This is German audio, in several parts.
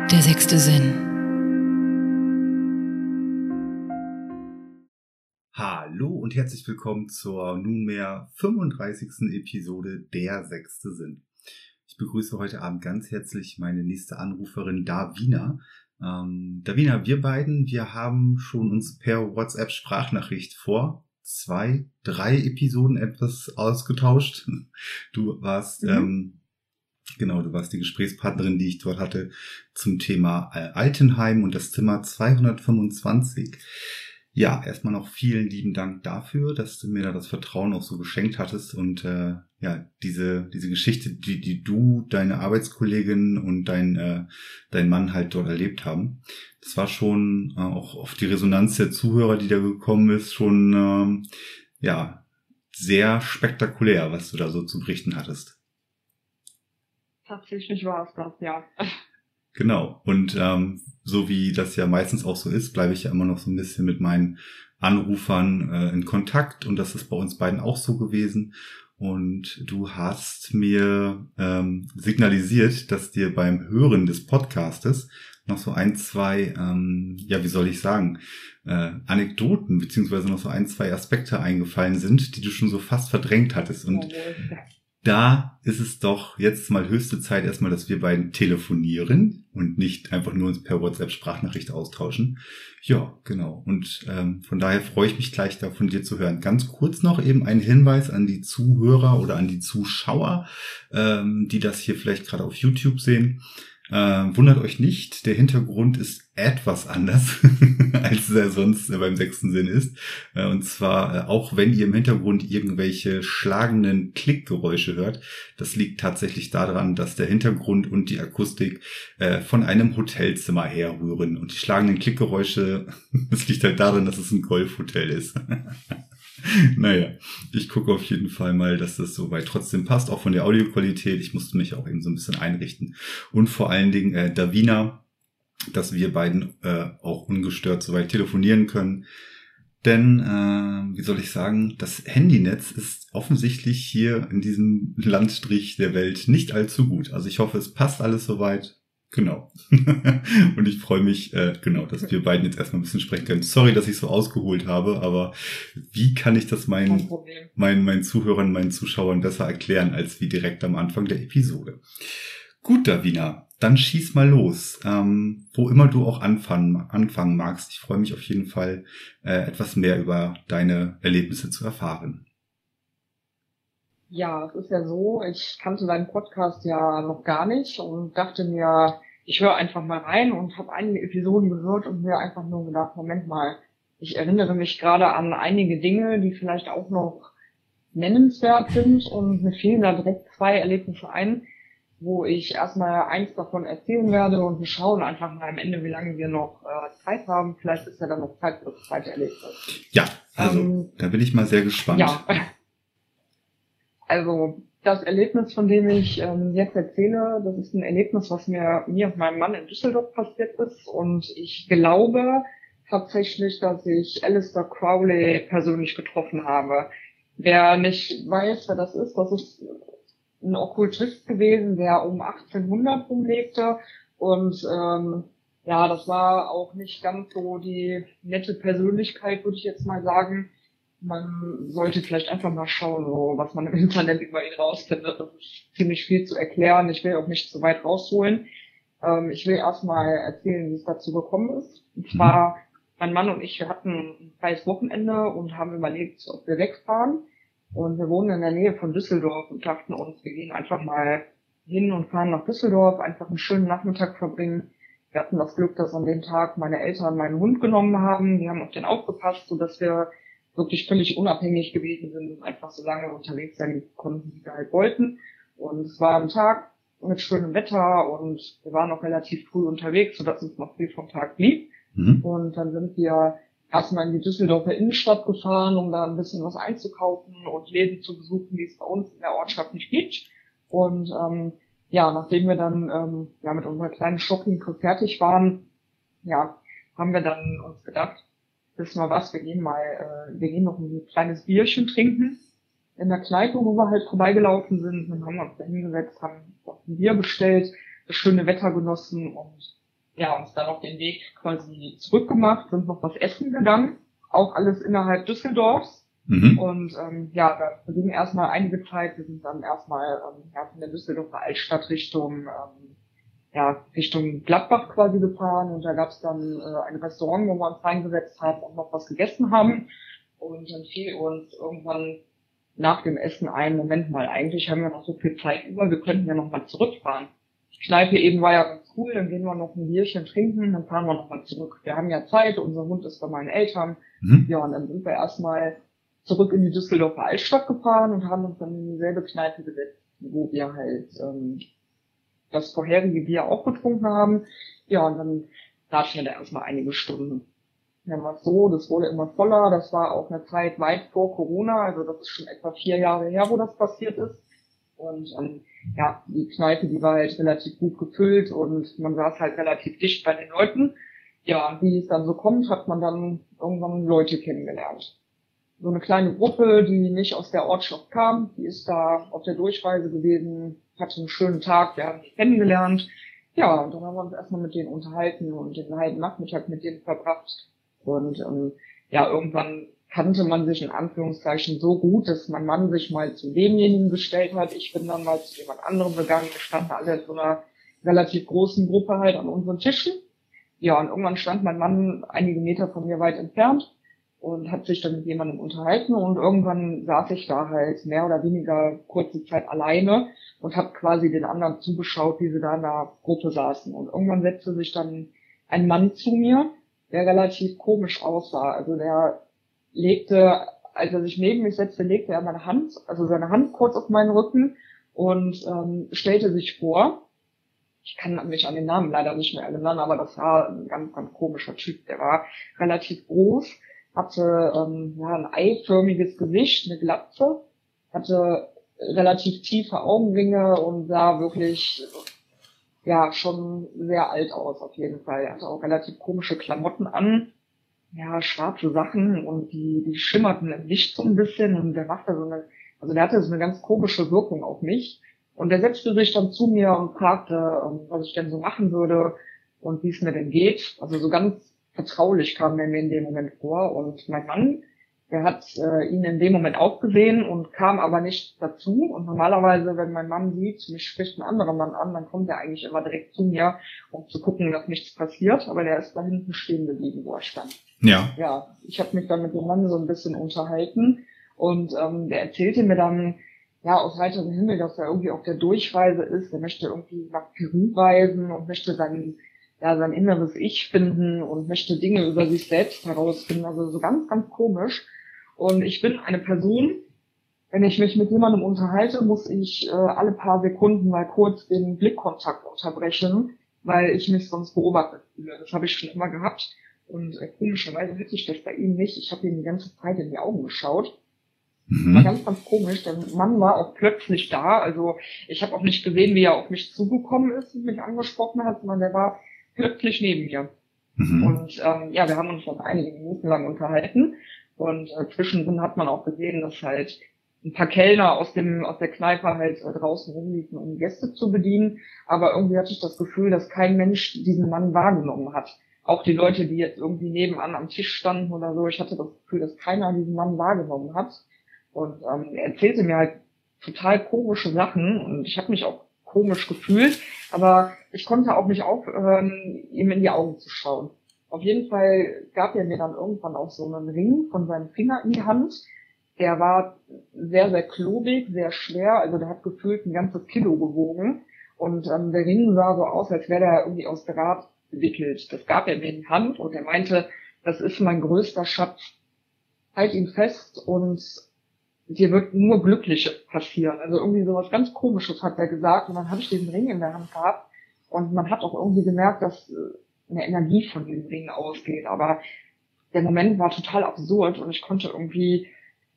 Der sechste Sinn. Hallo und herzlich willkommen zur nunmehr 35. Episode Der sechste Sinn. Ich begrüße heute Abend ganz herzlich meine nächste Anruferin Davina. Davina, wir haben schon uns per WhatsApp-Sprachnachricht vor 2, 3 Episoden etwas ausgetauscht. Du warst du warst die Gesprächspartnerin, die ich dort hatte zum Thema Altenheim und das Zimmer 225. Ja, erstmal noch vielen lieben Dank dafür, dass du mir da das Vertrauen auch so geschenkt hattest und diese Geschichte, die du, deine Arbeitskollegin und dein Mann halt dort erlebt haben. Das war schon auch auf die Resonanz der Zuhörer, die da gekommen ist, schon sehr spektakulär, was du da so zu berichten hattest. Tatsächlich war es das, ja. Genau. Und so wie das ja meistens auch so ist, bleibe ich ja immer noch so ein bisschen mit meinen Anrufern in Kontakt. Und das ist bei uns beiden auch so gewesen. Und du hast mir signalisiert, dass dir beim Hören des Podcastes noch so ein, zwei, Anekdoten beziehungsweise noch so ein, zwei Aspekte eingefallen sind, die du schon so fast verdrängt hattest. Und da ist es doch jetzt mal höchste Zeit erstmal, dass wir beiden telefonieren und nicht einfach nur uns per WhatsApp-Sprachnachricht austauschen. Ja, genau. Und von daher freue ich mich gleich da von dir zu hören. Ganz kurz noch eben ein Hinweis an die Zuhörer oder an die Zuschauer, die das hier vielleicht gerade auf YouTube sehen. Wundert euch nicht, der Hintergrund ist etwas anders, als er sonst beim sechsten Sinn ist. Und zwar, auch wenn ihr im Hintergrund irgendwelche schlagenden Klickgeräusche hört, das liegt tatsächlich daran, dass der Hintergrund und die Akustik von einem Hotelzimmer herrühren. Und die schlagenden Klickgeräusche, das liegt halt daran, dass es ein Golfhotel ist. Naja, ich gucke auf jeden Fall mal, dass das soweit trotzdem passt, auch von der Audioqualität. Ich musste mich auch eben so ein bisschen einrichten. Und vor allen Dingen Davina, dass wir beiden auch ungestört soweit telefonieren können. Denn, wie soll ich sagen, das Handynetz ist offensichtlich hier in diesem Landstrich der Welt nicht allzu gut. Also ich hoffe, es passt alles soweit. Genau. Und ich freue mich, dass wir beiden jetzt erstmal ein bisschen sprechen können. Sorry, dass ich so ausgeholt habe, aber wie kann ich das meinen Zuhörern, meinen Zuschauern besser erklären, als wie direkt am Anfang der Episode? Gut, Davina, dann schieß mal los. Wo immer du auch anfangen magst. Ich freue mich auf jeden Fall, etwas mehr über deine Erlebnisse zu erfahren. Ja, es ist ja so, ich kannte deinen Podcast ja noch gar nicht und dachte mir, ich höre einfach mal rein und habe einige Episoden gehört und mir einfach nur gedacht, Moment mal, ich erinnere mich gerade an einige Dinge, die vielleicht auch noch nennenswert sind und mir fielen da direkt 2 Erlebnisse ein, wo ich erstmal eins davon erzählen werde und wir schauen einfach mal am Ende, wie lange wir noch Zeit haben. Vielleicht ist ja dann noch Zeit für das zweite Erlebnis. Ja, also da bin ich mal sehr gespannt. Ja. Also das Erlebnis, von dem ich jetzt erzähle, das ist ein Erlebnis, was mir und meinem Mann in Düsseldorf passiert ist. Und ich glaube tatsächlich, dass ich Aleister Crowley persönlich getroffen habe. Wer nicht weiß, wer das ist ein Okkultist gewesen, der um 1800 rumlebte. Und das war auch nicht ganz so die nette Persönlichkeit, würde ich jetzt mal sagen. Man sollte vielleicht einfach mal schauen, was man im Internet über ihn rausfindet. Das ist ziemlich viel zu erklären. Ich will auch nicht zu weit rausholen. Ich will erstmal erzählen, wie es dazu gekommen ist. Und zwar, mein Mann und ich, wir hatten ein freies Wochenende und haben überlegt, ob wir wegfahren. Und wir wohnen in der Nähe von Düsseldorf und dachten uns, wir gehen einfach mal hin und fahren nach Düsseldorf, einfach einen schönen Nachmittag verbringen. Wir hatten das Glück, dass an dem Tag meine Eltern meinen Hund genommen haben. Die haben auf den aufgepasst, sodass wir wirklich völlig unabhängig gewesen sind und einfach so lange unterwegs sein konnten, wie wir halt wollten. Und es war ein Tag mit schönem Wetter und wir waren auch relativ früh unterwegs, sodass uns noch viel vom Tag blieb. Und dann sind wir erstmal in die Düsseldorfer Innenstadt gefahren, um da ein bisschen was einzukaufen und Läden zu besuchen, die es bei uns in der Ortschaft nicht gibt. Und nachdem wir dann mit unserer kleinen Shopping fertig waren, haben wir dann uns gedacht, wissen wir was, wir gehen noch ein kleines Bierchen trinken in der Kneipe, wo wir halt vorbeigelaufen sind. Dann haben wir uns da hingesetzt, haben ein Bier bestellt, das schöne Wetter genossen und ja, uns dann auf den Weg quasi zurückgemacht, sind noch was essen gegangen, auch alles innerhalb Düsseldorfs. Und ja, da verging erstmal einige Zeit. Wir sind dann erstmal von der Düsseldorfer Altstadt Richtung Gladbach quasi gefahren. Und da gab es dann ein Restaurant, wo wir uns reingesetzt haben und noch was gegessen haben. Und dann fiel uns irgendwann nach dem Essen ein, Moment mal, eigentlich haben wir noch so viel Zeit über, wir könnten ja noch mal zurückfahren. Die Kneipe eben war ja ganz cool, dann gehen wir noch ein Bierchen trinken, dann fahren wir noch mal zurück. Wir haben ja Zeit, unser Hund ist bei meinen Eltern. Ja, und dann sind wir erstmal zurück in die Düsseldorfer Altstadt gefahren und haben uns dann in dieselbe Kneipe gesetzt, wo wir halt das vorherige Bier auch getrunken haben. Ja, und dann latschen wir da erstmal einige Stunden. Dann war es so, das wurde immer voller, das war auch eine Zeit weit vor Corona, also das ist schon etwa 4 Jahre her, wo das passiert ist. Und ja, die Kneipe, die war halt relativ gut gefüllt und man saß halt relativ dicht bei den Leuten. Ja, wie es dann so kommt, hat man dann irgendwann Leute kennengelernt. So eine kleine Gruppe, die nicht aus der Ortschaft kam, die ist da auf der Durchreise gewesen, hatte einen schönen Tag, wir haben die kennengelernt. Ja, und dann haben wir uns erstmal mit denen unterhalten und den halben Nachmittag mit denen verbracht. Und ja, irgendwann kannte man sich in Anführungszeichen so gut, dass mein Mann sich mal zu demjenigen gestellt hat. Ich bin dann mal zu jemand anderem gegangen. Wir standen alle in so einer relativ großen Gruppe halt an unseren Tischen. Ja, und irgendwann stand mein Mann einige Meter von mir weit entfernt und hat sich dann mit jemandem unterhalten. Und irgendwann saß ich da halt mehr oder weniger kurze Zeit alleine und habe quasi den anderen zugeschaut, wie sie da in der Gruppe saßen. Und irgendwann setzte sich dann ein Mann zu mir, der relativ komisch aussah. Also der legte, als er sich neben mich setzte, legte er seine Hand kurz auf meinen Rücken und stellte sich vor. Ich kann mich an den Namen leider nicht mehr erinnern, aber das war ein ganz, ganz komischer Typ. Der war relativ groß, hatte ein eiförmiges Gesicht, eine Glatze, hatte relativ tiefe Augenringe und sah wirklich schon sehr alt aus auf jeden Fall. Er hatte auch relativ komische Klamotten an, ja, schwarze Sachen und die schimmerten im Licht so ein bisschen und der hatte so eine ganz komische Wirkung auf mich. Und der setzte sich dann zu mir und fragte, was ich denn so machen würde und wie es mir denn geht. Also so ganz vertraulich kam er mir in dem Moment vor. Und mein Mann, der hat ihn in dem Moment auch gesehen und kam aber nicht dazu. Und normalerweise, wenn mein Mann sieht, mich spricht ein anderer Mann an, dann kommt er eigentlich immer direkt zu mir, um zu gucken, dass nichts passiert. Aber der ist da hinten stehen geblieben, wo er stand. Ja. Ja, ich habe mich dann mit dem Mann so ein bisschen unterhalten und der erzählte mir dann, ja, aus heiterem Himmel, dass er irgendwie auf der Durchreise ist. Er möchte irgendwie nach Peru reisen und möchte sein inneres Ich finden und möchte Dinge über sich selbst herausfinden. Also so ganz, ganz komisch. Und ich bin eine Person, wenn ich mich mit jemandem unterhalte, muss ich alle paar Sekunden mal kurz den Blickkontakt unterbrechen, weil ich mich sonst beobachtet fühle. Das habe ich schon immer gehabt. Und komischerweise hatte ich das bei ihm nicht. Ich habe ihm die ganze Zeit in die Augen geschaut. War ganz, ganz komisch. Der Mann war auch plötzlich da. Also ich habe auch nicht gesehen, wie er auf mich zugekommen ist und mich angesprochen hat, sondern der war plötzlich neben mir. Und wir haben uns dann einige Minuten lang unterhalten. Und zwischendrin hat man auch gesehen, dass halt ein paar Kellner aus der Kneipe halt draußen rumliefen, um Gäste zu bedienen. Aber irgendwie hatte ich das Gefühl, dass kein Mensch diesen Mann wahrgenommen hat. Auch die Leute, die jetzt irgendwie nebenan am Tisch standen oder so, ich hatte das Gefühl, dass keiner diesen Mann wahrgenommen hat. Und er erzählte mir halt total komische Sachen und ich habe mich auch komisch gefühlt, aber ich konnte auch nicht aufhören, ihm in die Augen zu schauen. Auf jeden Fall gab er mir dann irgendwann auch so einen Ring von seinem Finger in die Hand. Der war sehr, sehr klobig, sehr schwer, also der hat gefühlt ein ganzes Kilo gewogen. Und der Ring sah so aus, als wäre der irgendwie aus Draht gewickelt. Das gab er mir in die Hand und er meinte, das ist mein größter Schatz. Halt ihn fest und dir wird nur Glückliches passieren. Also irgendwie sowas ganz Komisches hat er gesagt. Und dann habe ich diesen Ring in der Hand gehabt und man hat auch irgendwie gemerkt, dass eine Energie von diesem Ring ausgeht. Aber der Moment war total absurd und ich konnte irgendwie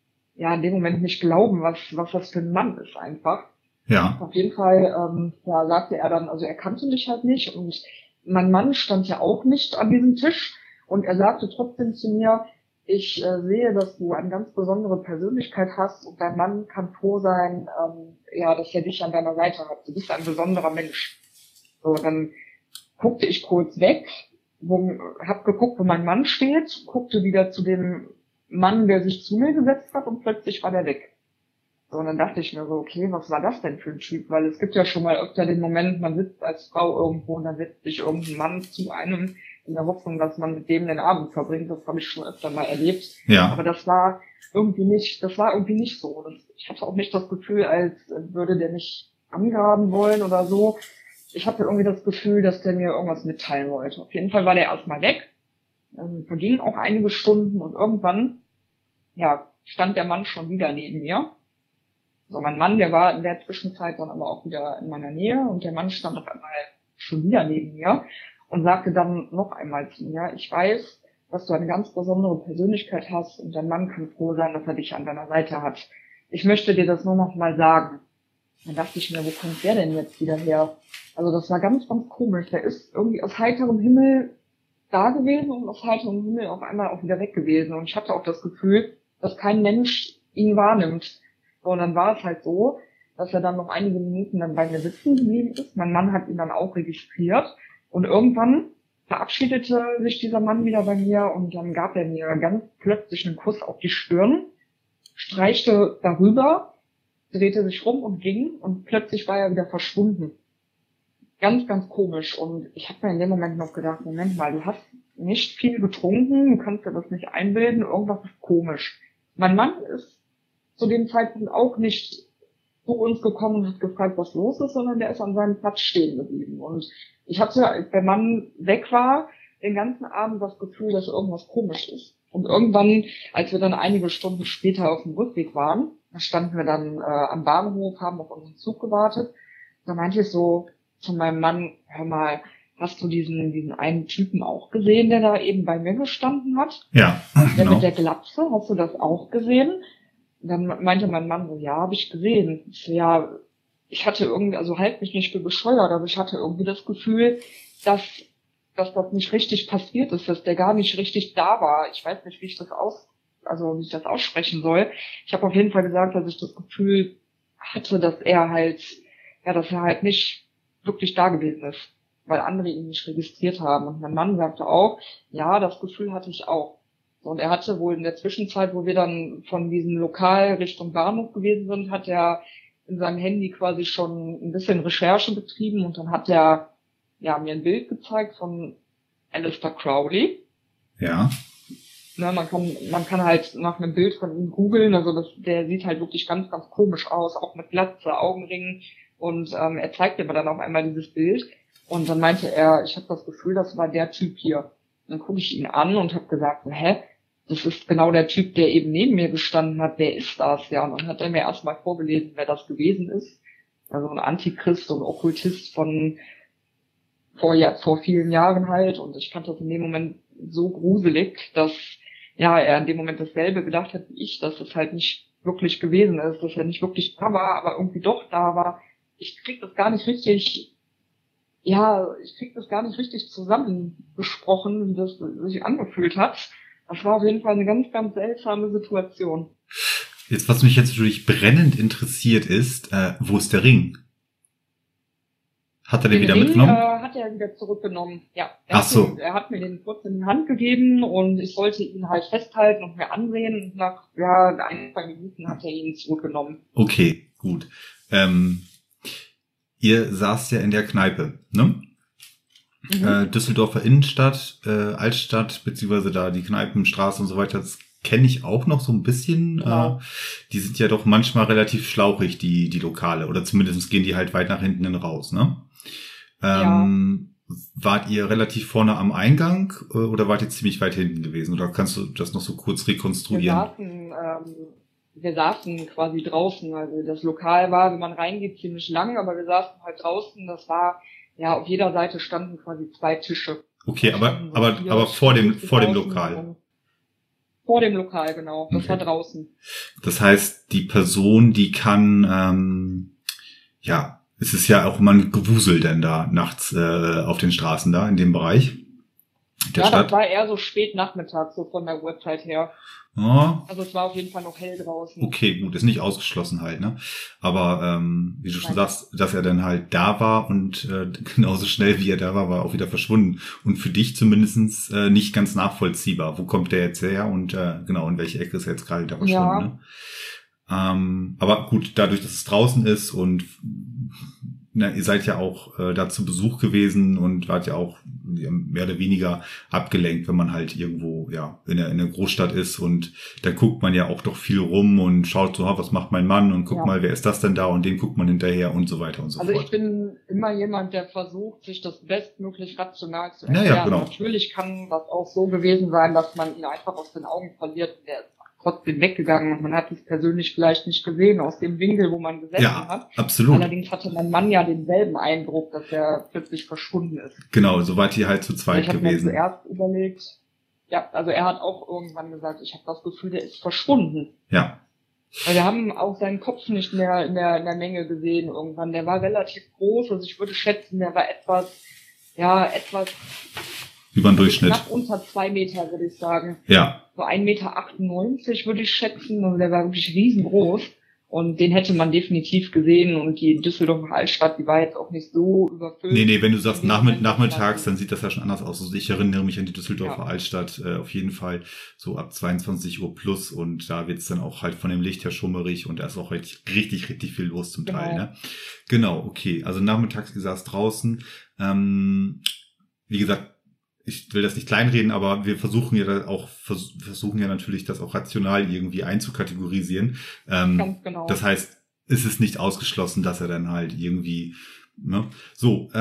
in dem Moment nicht glauben, was das für ein Mann ist einfach. Ja. Auf jeden Fall sagte er dann, also er kannte mich halt nicht und mein Mann stand ja auch nicht an diesem Tisch und er sagte trotzdem zu mir, ich sehe, dass du eine ganz besondere Persönlichkeit hast und dein Mann kann froh sein, dass er dich an deiner Seite hat. Du bist ein besonderer Mensch. So, dann guckte ich kurz weg, hab geguckt, wo mein Mann steht, guckte wieder zu dem Mann, der sich zu mir gesetzt hat und plötzlich war der weg. So, und dann dachte ich mir so, okay, was war das denn für ein Typ? Weil es gibt ja schon mal öfter den Moment, man sitzt als Frau irgendwo und dann setzt sich irgendein Mann zu einem in der Hoffnung, dass man mit dem den Abend verbringt. Das habe ich schon öfter mal erlebt. Ja. Aber das war irgendwie nicht so. Ich hatte auch nicht das Gefühl, als würde der mich angraben wollen oder so. Ich hatte irgendwie das Gefühl, dass der mir irgendwas mitteilen wollte. Auf jeden Fall war der erstmal weg. Vergingen auch einige Stunden und irgendwann, stand der Mann schon wieder neben mir. So, mein Mann, der war in der Zwischenzeit dann aber auch wieder in meiner Nähe und der Mann stand auf einmal schon wieder neben mir und sagte dann noch einmal zu mir, ich weiß, dass du eine ganz besondere Persönlichkeit hast und dein Mann kann froh sein, dass er dich an deiner Seite hat. Ich möchte dir das nur noch mal sagen. Dann dachte ich mir, wo kommt der denn jetzt wieder her? Also das war ganz, ganz komisch. Der ist irgendwie aus heiterem Himmel da gewesen und aus heiterem Himmel auf einmal auch wieder weg gewesen. Und ich hatte auch das Gefühl, dass kein Mensch ihn wahrnimmt. So, und dann war es halt so, dass er dann noch einige Minuten dann bei mir sitzen geblieben ist. Mein Mann hat ihn dann auch registriert. Und irgendwann verabschiedete sich dieser Mann wieder bei mir und dann gab er mir ganz plötzlich einen Kuss auf die Stirn, streichte darüber, drehte sich rum und ging und plötzlich war er wieder verschwunden. Ganz, ganz komisch. Und ich habe mir in dem Moment noch gedacht, Moment mal, du hast nicht viel getrunken, du kannst dir das nicht einbilden, irgendwas ist komisch. Mein Mann ist zu dem Zeitpunkt auch nicht zu uns gekommen und hat gefragt, was los ist, sondern der ist an seinem Platz stehen geblieben. Und ich hatte, als der Mann weg war, den ganzen Abend das Gefühl, dass irgendwas komisch ist. Und irgendwann, als wir dann einige Stunden später auf dem Rückweg waren, da standen wir dann am Bahnhof, haben auf unseren Zug gewartet, da meinte ich so zu meinem Mann, hör mal, hast du diesen einen Typen auch gesehen, der da eben bei mir gestanden hat? Ja, Der genau. mit der Glatze, hast du das auch gesehen? Und dann meinte mein Mann so, ja, habe ich gesehen. Ich so, ja, ich hatte irgendwie, also halt mich nicht für bescheuert, aber ich hatte irgendwie das Gefühl, dass das nicht richtig passiert ist, dass der gar nicht richtig da war. Ich weiß nicht, wie ich das aussprechen soll. Ich habe auf jeden Fall gesagt, dass ich das Gefühl hatte, dass er halt nicht wirklich da gewesen ist, weil andere ihn nicht registriert haben. Und mein Mann sagte auch, ja, das Gefühl hatte ich auch. Und er hatte wohl in der Zwischenzeit, wo wir dann von diesem Lokal Richtung Bahnhof gewesen sind, hat er in seinem Handy quasi schon ein bisschen Recherche betrieben und dann hat er mir ein Bild gezeigt von Aleister Crowley. Ja. Ne, man kann halt nach einem Bild von ihm googeln, also der sieht halt wirklich ganz, ganz komisch aus, auch mit Glatze, Augenringen und er zeigte mir dann auf einmal dieses Bild und dann meinte er, ich habe das Gefühl, das war der Typ hier. Dann gucke ich ihn an und habe gesagt, das ist genau der Typ, der eben neben mir gestanden hat, wer ist das? Ja, und dann hat er mir erstmal vorgelesen, wer das gewesen ist. Also ein Antichrist und Okkultist von vor vielen Jahren halt. Und ich fand das in dem Moment so gruselig, dass er in dem Moment dasselbe gedacht hat wie ich, dass es halt nicht wirklich gewesen ist, dass er nicht wirklich da war, aber irgendwie doch da war. Ich krieg das gar nicht richtig zusammengesprochen, wie das sich angefühlt hat. Das war auf jeden Fall eine ganz, ganz seltsame Situation. Jetzt, was mich jetzt natürlich brennend interessiert ist, wo ist der Ring? Hat er den wieder mitgenommen? Hat er wieder zurückgenommen, ja. Er hat mir den kurz in die Hand gegeben und ich sollte ihn halt festhalten und mir ansehen. Und nach 1-2 Minuten hat er ihn zurückgenommen. Okay, gut. Ihr saßt ja in der Kneipe, ne? Düsseldorfer Innenstadt, Altstadt, beziehungsweise da die Kneipenstraße und so weiter, das kenne ich auch noch so ein bisschen. Genau. Die sind ja doch manchmal relativ schlauchig, die Lokale. Oder zumindest gehen die halt weit nach hinten raus, ne? Wart ihr relativ vorne am Eingang oder wart ihr ziemlich weit hinten gewesen? Oder kannst du das noch so kurz rekonstruieren? Wir saßen quasi draußen. Also das Lokal war, wenn man reingeht, ziemlich lang, aber wir saßen halt draußen. Das war, auf jeder Seite standen quasi 2 Tische. Okay, aber vor dem Lokal. Vor dem Lokal, genau. Das war draußen. Das heißt, die Person, die kann, es ist ja auch immer ein Gewusel denn da nachts auf den Straßen da in dem Bereich der Stadt. Das war eher so spät Nachmittag, so von der Uhrzeit her. Ja. Also es war auf jeden Fall noch hell draußen. Okay, gut, ist nicht ausgeschlossen halt, ne? Aber wie du schon sagst, dass er dann halt da war und genauso schnell wie er da war, war er auch wieder verschwunden. Und für dich zumindest nicht ganz nachvollziehbar. Wo kommt der jetzt her und genau, in welche Ecke ist er jetzt gerade da verschwunden, ne? Aber gut, dadurch, dass es draußen ist und na, ihr seid ja auch da zu Besuch gewesen und wart ja auch mehr oder weniger abgelenkt, wenn man halt irgendwo in der Großstadt ist, und dann guckt man ja auch doch viel rum und schaut so, was macht mein Mann, und guckt mal, wer ist das denn da, und den guckt man hinterher und so weiter und so fort. Also ich bin immer jemand, der versucht, sich das bestmöglich rational zu erklären. Ja, genau. Natürlich kann das auch so gewesen sein, dass man ihn einfach aus den Augen verliert und der ist trotzdem weggegangen und man hat es persönlich vielleicht nicht gesehen aus dem Winkel, wo man gesessen hat. Absolut. Allerdings hatte mein Mann ja denselben Eindruck, dass er plötzlich verschwunden ist. Genau, so wart ihr halt zu zweit gewesen. Ich habe mir zuerst überlegt, also er hat auch irgendwann gesagt, ich habe das Gefühl, der ist verschwunden. Ja. Weil wir haben auch seinen Kopf nicht mehr in der Menge gesehen irgendwann. Der war relativ groß, also ich würde schätzen, der war etwas über den Durchschnitt. Knapp unter 2 Meter, würde ich sagen. Ja. So 1,98 Meter würde ich schätzen. Also der war wirklich riesengroß. Und den hätte man definitiv gesehen. Und die Düsseldorfer Altstadt, die war jetzt auch nicht so überfüllt. Nee, wenn du sagst nachmittags, dann sieht das ja schon anders aus. Also ich erinnere mich an die Düsseldorfer Altstadt auf jeden Fall so ab 22 Uhr plus. Und da wird's dann auch halt von dem Licht her schummerig. Und da ist auch richtig viel los zum Teil. Ne? Genau, okay. Also nachmittags, ihr saß draußen. Wie gesagt, ich will das nicht kleinreden, aber wir versuchen ja natürlich, das auch rational irgendwie einzukategorisieren. Ganz genau. Das heißt, ist es nicht ausgeschlossen, dass er dann halt irgendwie, ne? So,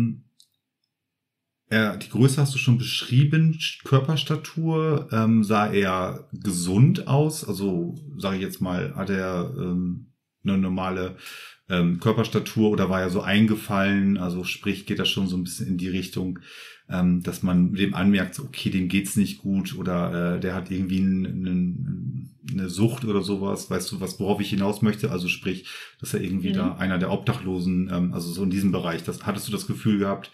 die Größe hast du schon beschrieben, Körperstatur, sah er gesund aus? Also, sage ich jetzt mal, hat er eine normale Körperstatur oder war er so eingefallen? Also sprich, geht das schon so ein bisschen in die Richtung, dass man dem anmerkt, so, okay, dem geht's nicht gut, oder der hat irgendwie eine Sucht oder sowas, weißt du, worauf ich hinaus möchte? Also sprich, dass er irgendwie da einer der Obdachlosen, also so in diesem Bereich, hattest du das Gefühl gehabt,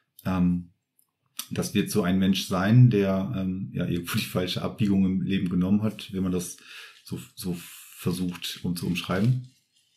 das wird so ein Mensch sein, der irgendwo die falsche Abbiegung im Leben genommen hat, wenn man das so versucht zu umschreiben?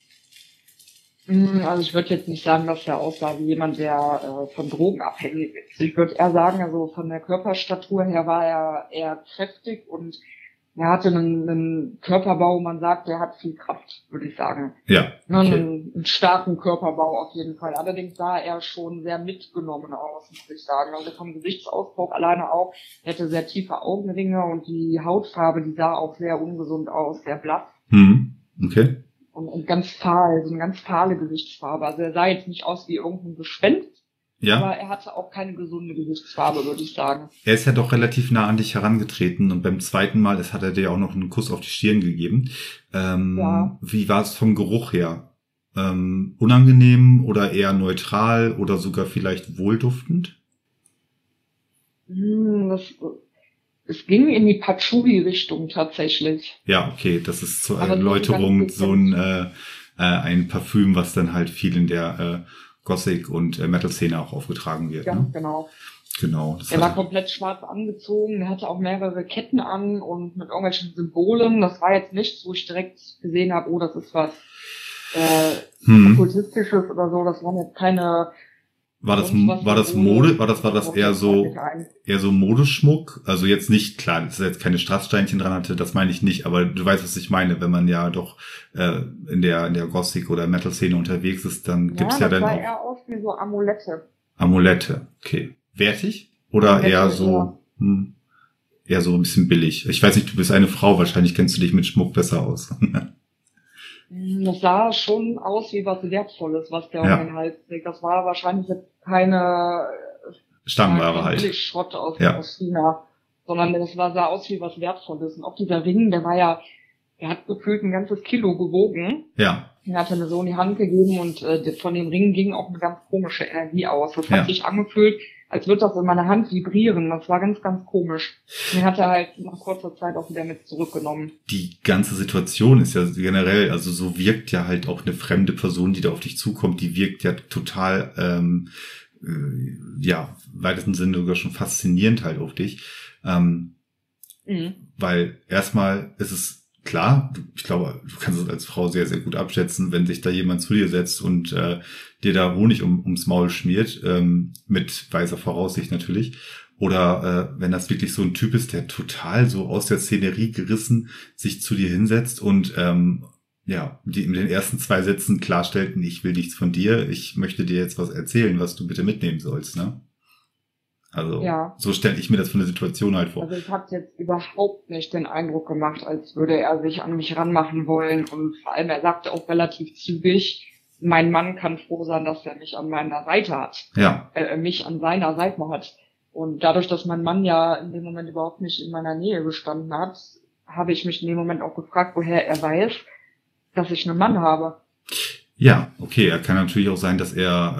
Also ich würde jetzt nicht sagen, dass er aussah wie jemand, der von Drogen abhängig ist. Ich würde eher sagen, also von der Körperstatur her war er eher kräftig und er hatte einen Körperbau, man sagt, der hat viel Kraft, würde ich sagen. Ja. Okay. Einen starken Körperbau auf jeden Fall. Allerdings sah er schon sehr mitgenommen aus, muss ich sagen. Also vom Gesichtsausdruck alleine auch. Er hatte sehr tiefe Augenringe und die Hautfarbe, die sah auch sehr ungesund aus, sehr blass. Okay. Und ganz fahl, so eine ganz fahle Gesichtsfarbe. Also er sah jetzt nicht aus wie irgendein Gespenst, aber er hatte auch keine gesunde Gesichtsfarbe, würde ich sagen. Er ist ja doch relativ nah an dich herangetreten und beim zweiten Mal, hat er dir auch noch einen Kuss auf die Stirn gegeben. Wie war es vom Geruch her? Unangenehm oder eher neutral oder sogar vielleicht wohlduftend? Es ging in die Patchouli-Richtung tatsächlich. Ja, okay, das ist zur Erläuterung so ein Parfüm, was dann halt viel in der Gothic- und Metal-Szene auch aufgetragen wird. Ganz genau. Genau. Er war komplett schwarz angezogen, er hatte auch mehrere Ketten an und mit irgendwelchen Symbolen. Das war jetzt nichts, wo ich direkt gesehen habe, oh, das ist was Okkultistisches oder so. Das waren jetzt keine... War das Mode? War das eher so Modeschmuck? Also jetzt nicht, klar, dass er jetzt keine Strasssteinchen dran hatte, das meine ich nicht, aber du weißt, was ich meine, wenn man ja doch in der Gothic- oder Metal-Szene unterwegs ist, dann gibt's ja dann auch... Ja, das sah eher aus wie so Amulette. Amulette, okay. Wertig? Oder eher so ein bisschen billig? Ich weiß nicht, du bist eine Frau, wahrscheinlich kennst du dich mit Schmuck besser aus. Das sah schon aus wie was Wertvolles, was der um den Hals trägt. Das war wahrscheinlich jetzt keine Stangenware halt. Billigschrott aus China, sondern das sah aus wie was Wertvolles. Und auch dieser Ring, der hat gefühlt ein ganzes Kilo gewogen. Ja. Den hat er mir so in die Hand gegeben und von dem Ring ging auch eine ganz komische Energie aus. Das hat sich angefühlt, als würde das in meiner Hand vibrieren. Das war ganz, ganz komisch. Den hat er halt nach kurzer Zeit auch wieder mit zurückgenommen. Die ganze Situation ist ja generell, also so wirkt ja halt auch eine fremde Person, die da auf dich zukommt, die wirkt ja total, im weitesten Sinne sogar schon faszinierend halt auf dich. Weil erstmal ist es klar, ich glaube, du kannst es als Frau sehr, sehr gut abschätzen, wenn sich da jemand zu dir setzt und dir da Honig ums Maul schmiert, mit weiser Voraussicht natürlich. Oder wenn das wirklich so ein Typ ist, der total so aus der Szenerie gerissen sich zu dir hinsetzt und die in den ersten 2 Sätzen klarstellt, ich will nichts von dir, ich möchte dir jetzt was erzählen, was du bitte mitnehmen sollst, ne? Also so stelle ich mir das von der Situation halt vor. Also ich habe jetzt überhaupt nicht den Eindruck gemacht, als würde er sich an mich ranmachen wollen, und vor allem er sagte auch relativ zügig, mein Mann kann froh sein, dass er mich an meiner Seite hat, mich an seiner Seite hat. Und dadurch, dass mein Mann ja in dem Moment überhaupt nicht in meiner Nähe gestanden hat, habe ich mich in dem Moment auch gefragt, woher er weiß, dass ich einen Mann habe. Ja, okay, er kann natürlich auch sein, dass er,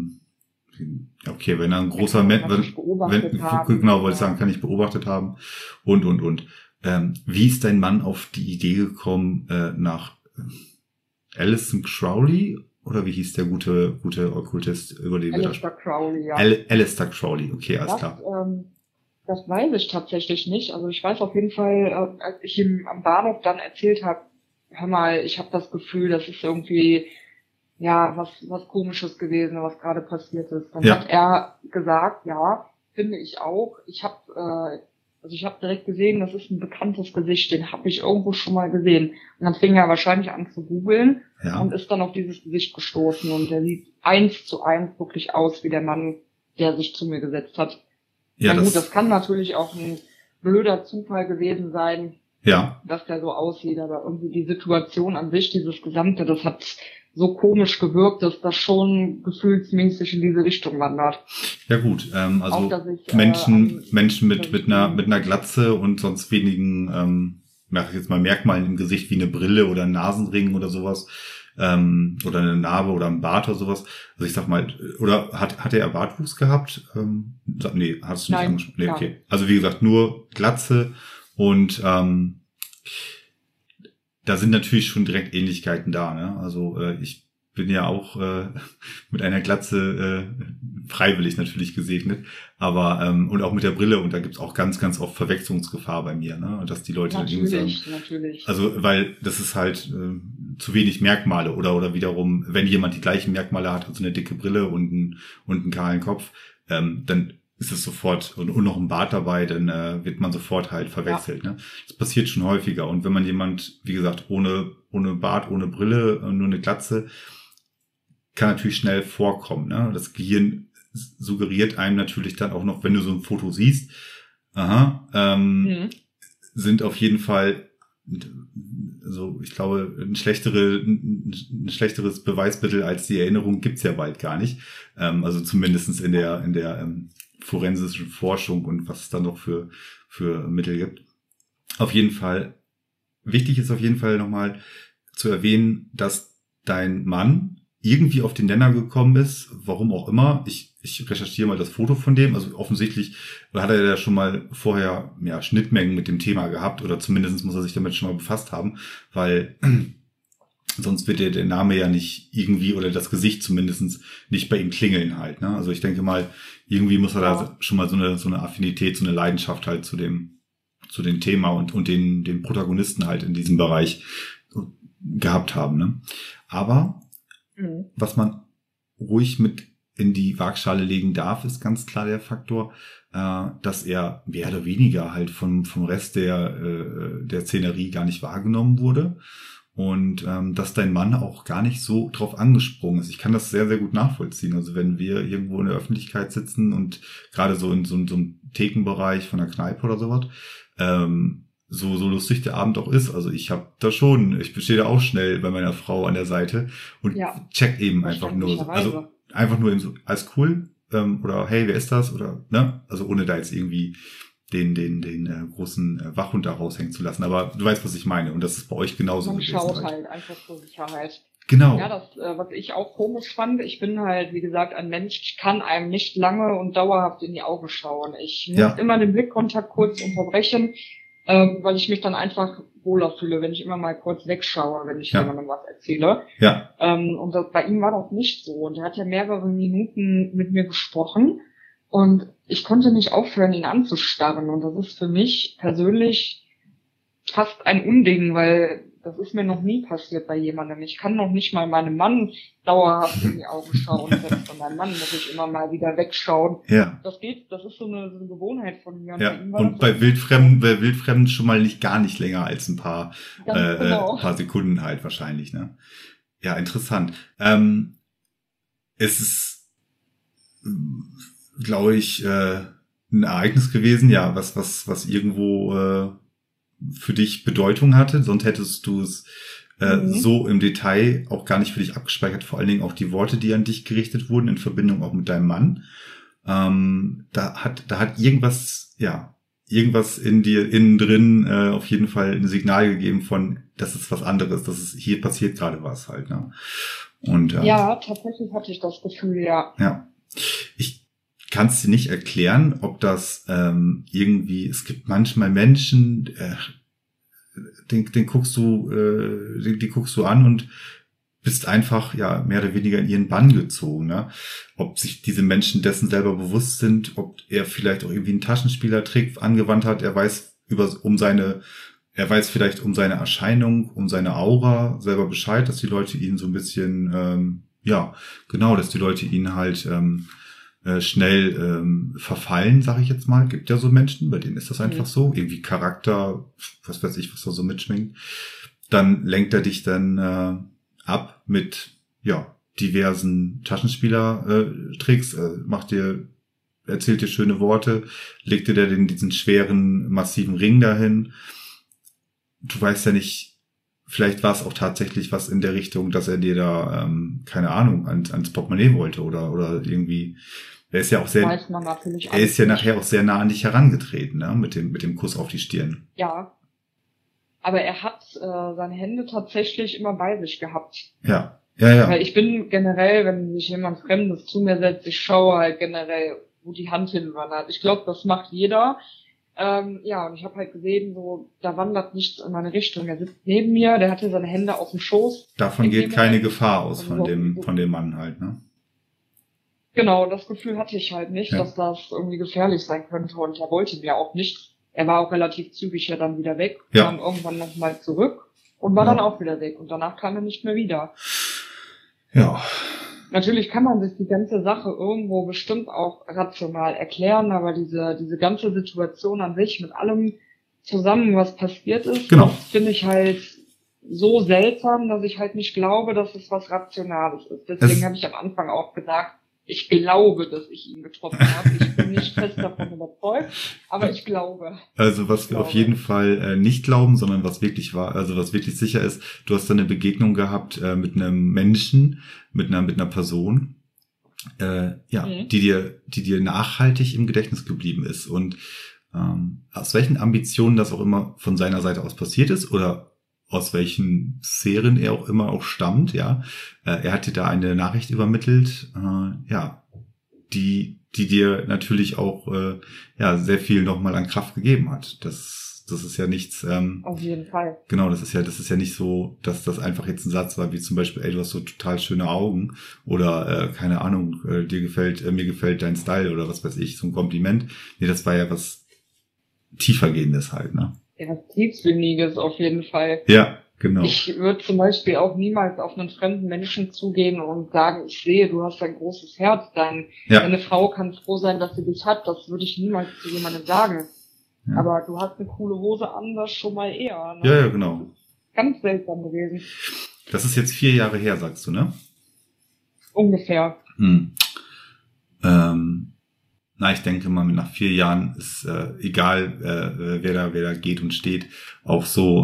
wenn er ein großer Mensch, wollte ich sagen, kann ich beobachtet haben und. Wie ist dein Mann auf die Idee gekommen, nach Aleister Crowley, oder wie hieß der gute Okkultist, über den Aleister Crowley, ja. Aleister Crowley, okay, alles klar. Das weiß ich tatsächlich nicht. Also ich weiß auf jeden Fall, als ich ihm am Bahnhof dann erzählt habe, hör mal, ich habe das Gefühl, das ist irgendwie was Komisches gewesen, was gerade passiert ist. Dann hat er gesagt, ja, finde ich auch. Ich habe direkt gesehen, das ist ein bekanntes Gesicht, den habe ich irgendwo schon mal gesehen. Und dann fing er wahrscheinlich an zu googeln und ist dann auf dieses Gesicht gestoßen. Und der sieht 1:1 wirklich aus wie der Mann, der sich zu mir gesetzt hat. Ja, na gut, das kann natürlich auch ein blöder Zufall gewesen sein, dass der so aussieht. Aber irgendwie die Situation an sich, dieses Gesamte, das hat so komisch gewirkt, dass das schon gefühlsmäßig in diese Richtung wandert. Ja gut, also auch, Menschen mit einer Glatze und sonst wenigen, jetzt mal Merkmalen im Gesicht wie eine Brille oder ein Nasenring oder sowas, oder eine Narbe oder ein Bart oder sowas. Also ich sag mal, oder hat er Bartwuchs gehabt? Nee, hast du nicht angesprochen? Nee, okay. Also wie gesagt, nur Glatze und da sind natürlich schon direkt Ähnlichkeiten da, ne? Also ich bin ja auch mit einer Glatze freiwillig natürlich gesegnet, aber und auch mit der Brille, und da gibt's auch ganz, ganz oft Verwechslungsgefahr bei mir, ne? Dass die Leute natürlich. Also weil das ist halt zu wenig Merkmale oder wiederum, wenn jemand die gleichen Merkmale hat, also eine dicke Brille und einen kahlen Kopf, dann ist es sofort, und noch ein Bart dabei, dann wird man sofort halt verwechselt. Ne? Das passiert schon häufiger. Und wenn man jemand, wie gesagt, ohne Bart, ohne Brille, nur eine Glatze, kann natürlich schnell vorkommen. Ne? Das Gehirn suggeriert einem natürlich dann auch noch, wenn du so ein Foto siehst, sind auf jeden Fall, also ich glaube, ein schlechteres Beweismittel als die Erinnerung gibt's ja bald gar nicht. Also zumindestens in der forensischen Forschung und was es da noch für Mittel gibt. Auf jeden Fall, wichtig ist auf jeden Fall nochmal zu erwähnen, dass dein Mann irgendwie auf den Nenner gekommen ist, warum auch immer. Ich recherchiere mal das Foto von dem. Also offensichtlich hat er ja schon mal vorher Schnittmengen mit dem Thema gehabt, oder zumindest muss er sich damit schon mal befasst haben, weil sonst wird der Name ja nicht irgendwie, oder das Gesicht zumindest nicht bei ihm klingeln halt. Ne? Also ich denke mal, irgendwie muss er da schon mal so eine Affinität, so eine Leidenschaft halt zu dem Thema und den Protagonisten halt in diesem Bereich gehabt haben. Ne? Aber was man ruhig mit in die Waagschale legen darf, ist ganz klar der Faktor, dass er mehr oder weniger halt vom Rest der Szenerie gar nicht wahrgenommen wurde. Und dass dein Mann auch gar nicht so drauf angesprungen ist. Ich kann das sehr, sehr gut nachvollziehen. Also wenn wir irgendwo in der Öffentlichkeit sitzen und gerade so in so einem Thekenbereich von einer Kneipe oder sowas, so lustig der Abend auch ist. Also ich stehe da auch schnell bei meiner Frau an der Seite und check eben einfach nur. Also einfach nur eben so, alles cool, oder hey, wer ist das? Oder, ne? Also ohne da jetzt irgendwie den großen Wachhund da raushängen zu lassen. Aber du weißt, was ich meine. Und das ist bei euch genauso gewesen. Man schaut halt einfach zur Sicherheit. Genau. Ja, das, was ich auch komisch fand, ich bin halt, wie gesagt, ein Mensch, ich kann einem nicht lange und dauerhaft in die Augen schauen. Ich muss immer den Blickkontakt kurz unterbrechen, weil ich mich dann einfach wohler fühle, wenn ich immer mal kurz wegschaue, wenn ich jemandem was erzähle. Ja. Und bei ihm war das nicht so. Und er hat ja mehrere Minuten mit mir gesprochen. Und ich konnte nicht aufhören, ihn anzustarren. Und das ist für mich persönlich fast ein Unding, weil das ist mir noch nie passiert bei jemandem. Ich kann noch nicht mal meinem Mann dauerhaft in die Augen schauen. Selbst von meinem Mann muss ich immer mal wieder wegschauen. Ja. Das ist so eine Gewohnheit von mir. Ja. Und bei Wildfremden schon mal gar nicht länger als ein paar Sekunden halt wahrscheinlich, ne? Ja, interessant. Es ist, glaube ich, ein Ereignis gewesen, ja, was irgendwo für dich Bedeutung hatte, sonst hättest du es so im Detail auch gar nicht für dich abgespeichert, vor allen Dingen auch die Worte, die an dich gerichtet wurden, in Verbindung auch mit deinem Mann. Da hat irgendwas in dir innen drin auf jeden Fall ein Signal gegeben von, das ist was anderes, hier passiert gerade was halt, ne? Und ja, tatsächlich hatte ich das Gefühl, ja. Ja. Ich kann es dir nicht erklären, ob das irgendwie, es gibt manchmal Menschen, die guckst du an und bist einfach ja mehr oder weniger in ihren Bann gezogen, ne? Ob sich diese Menschen dessen selber bewusst sind, ob er vielleicht auch irgendwie einen Taschenspielertrick angewandt hat, er weiß vielleicht um seine Erscheinung, um seine Aura selber Bescheid, dass die Leute ihn so ein bisschen, dass die Leute ihn halt schnell verfallen, sage ich jetzt mal. Gibt ja so Menschen, bei denen ist das einfach so. Irgendwie Charakter, was weiß ich, was da so mitschwingt. Dann lenkt er dich dann ab mit diversen Taschenspieler-Tricks, erzählt dir schöne Worte, legt dir diesen schweren, massiven Ring dahin. Du weißt ja nicht, vielleicht war es auch tatsächlich was in der Richtung, dass er dir da, keine Ahnung, ans Portemonnaie wollte oder irgendwie. Er ist ja auch nachher auch sehr nah an dich herangetreten, ne? Mit dem Kuss auf die Stirn. Ja. Aber er hat seine Hände tatsächlich immer bei sich gehabt. Ja. Ja. Weil ich bin generell, wenn sich jemand Fremdes zu mir setzt, ich schaue halt generell, wo die Hand hinwandert. Ich glaube, das macht jeder. Und ich habe halt gesehen, so, da wandert nichts in meine Richtung. Er sitzt neben mir, der hatte seine Hände auf dem Schoß. Davon geht keine Gefahr aus von dem Mann halt, ne? Genau, das Gefühl hatte ich halt nicht, dass das irgendwie gefährlich sein könnte, und er wollte mir auch nichts. Er war auch relativ zügig ja dann wieder weg, kam irgendwann nochmal zurück und war dann auch wieder weg, und danach kam er nicht mehr wieder. Ja. Natürlich kann man sich die ganze Sache irgendwo bestimmt auch rational erklären, aber diese ganze Situation an sich mit allem zusammen, was passiert ist, das finde ich halt so seltsam, dass ich halt nicht glaube, dass es was Rationales ist. Deswegen habe ich am Anfang auch gesagt, ich glaube, dass ich ihn getroffen habe. Ich bin nicht fest davon überzeugt, aber ich glaube. Also was wir auf jeden Fall nicht glauben, sondern was wirklich war, also was wirklich sicher ist, du hast dann eine Begegnung gehabt mit einem Menschen, mit einer Person, die dir nachhaltig im Gedächtnis geblieben ist. Und aus welchen Ambitionen das auch immer von seiner Seite aus passiert ist oder aus welchen Sphären er auch immer stammt, ja. Er hat dir da eine Nachricht übermittelt, die dir natürlich auch sehr viel nochmal an Kraft gegeben hat. Das ist ja nichts. Auf jeden Fall. Genau, das ist ja nicht so, dass das einfach jetzt ein Satz war, wie zum Beispiel, ey, du hast so total schöne Augen oder keine Ahnung, mir gefällt dein Style oder was weiß ich, so ein Kompliment. Nee, das war ja was tiefergehendes halt, ne? Ja, tiefsinniges auf jeden Fall. Ja, genau. Ich würde zum Beispiel auch niemals auf einen fremden Menschen zugehen und sagen, ich sehe, du hast ein großes Herz, deine Frau kann froh sein, dass sie dich hat. Das würde ich niemals zu jemandem sagen. Ja. Aber du hast eine coole Hose an, das schon mal eher. Ne? Ja, genau. Ganz seltsam gewesen. Das ist jetzt 4 Jahre her, sagst du, ne? Ungefähr. Ich denke mal, nach 4 Jahren ist egal, wer da geht und steht, auch so,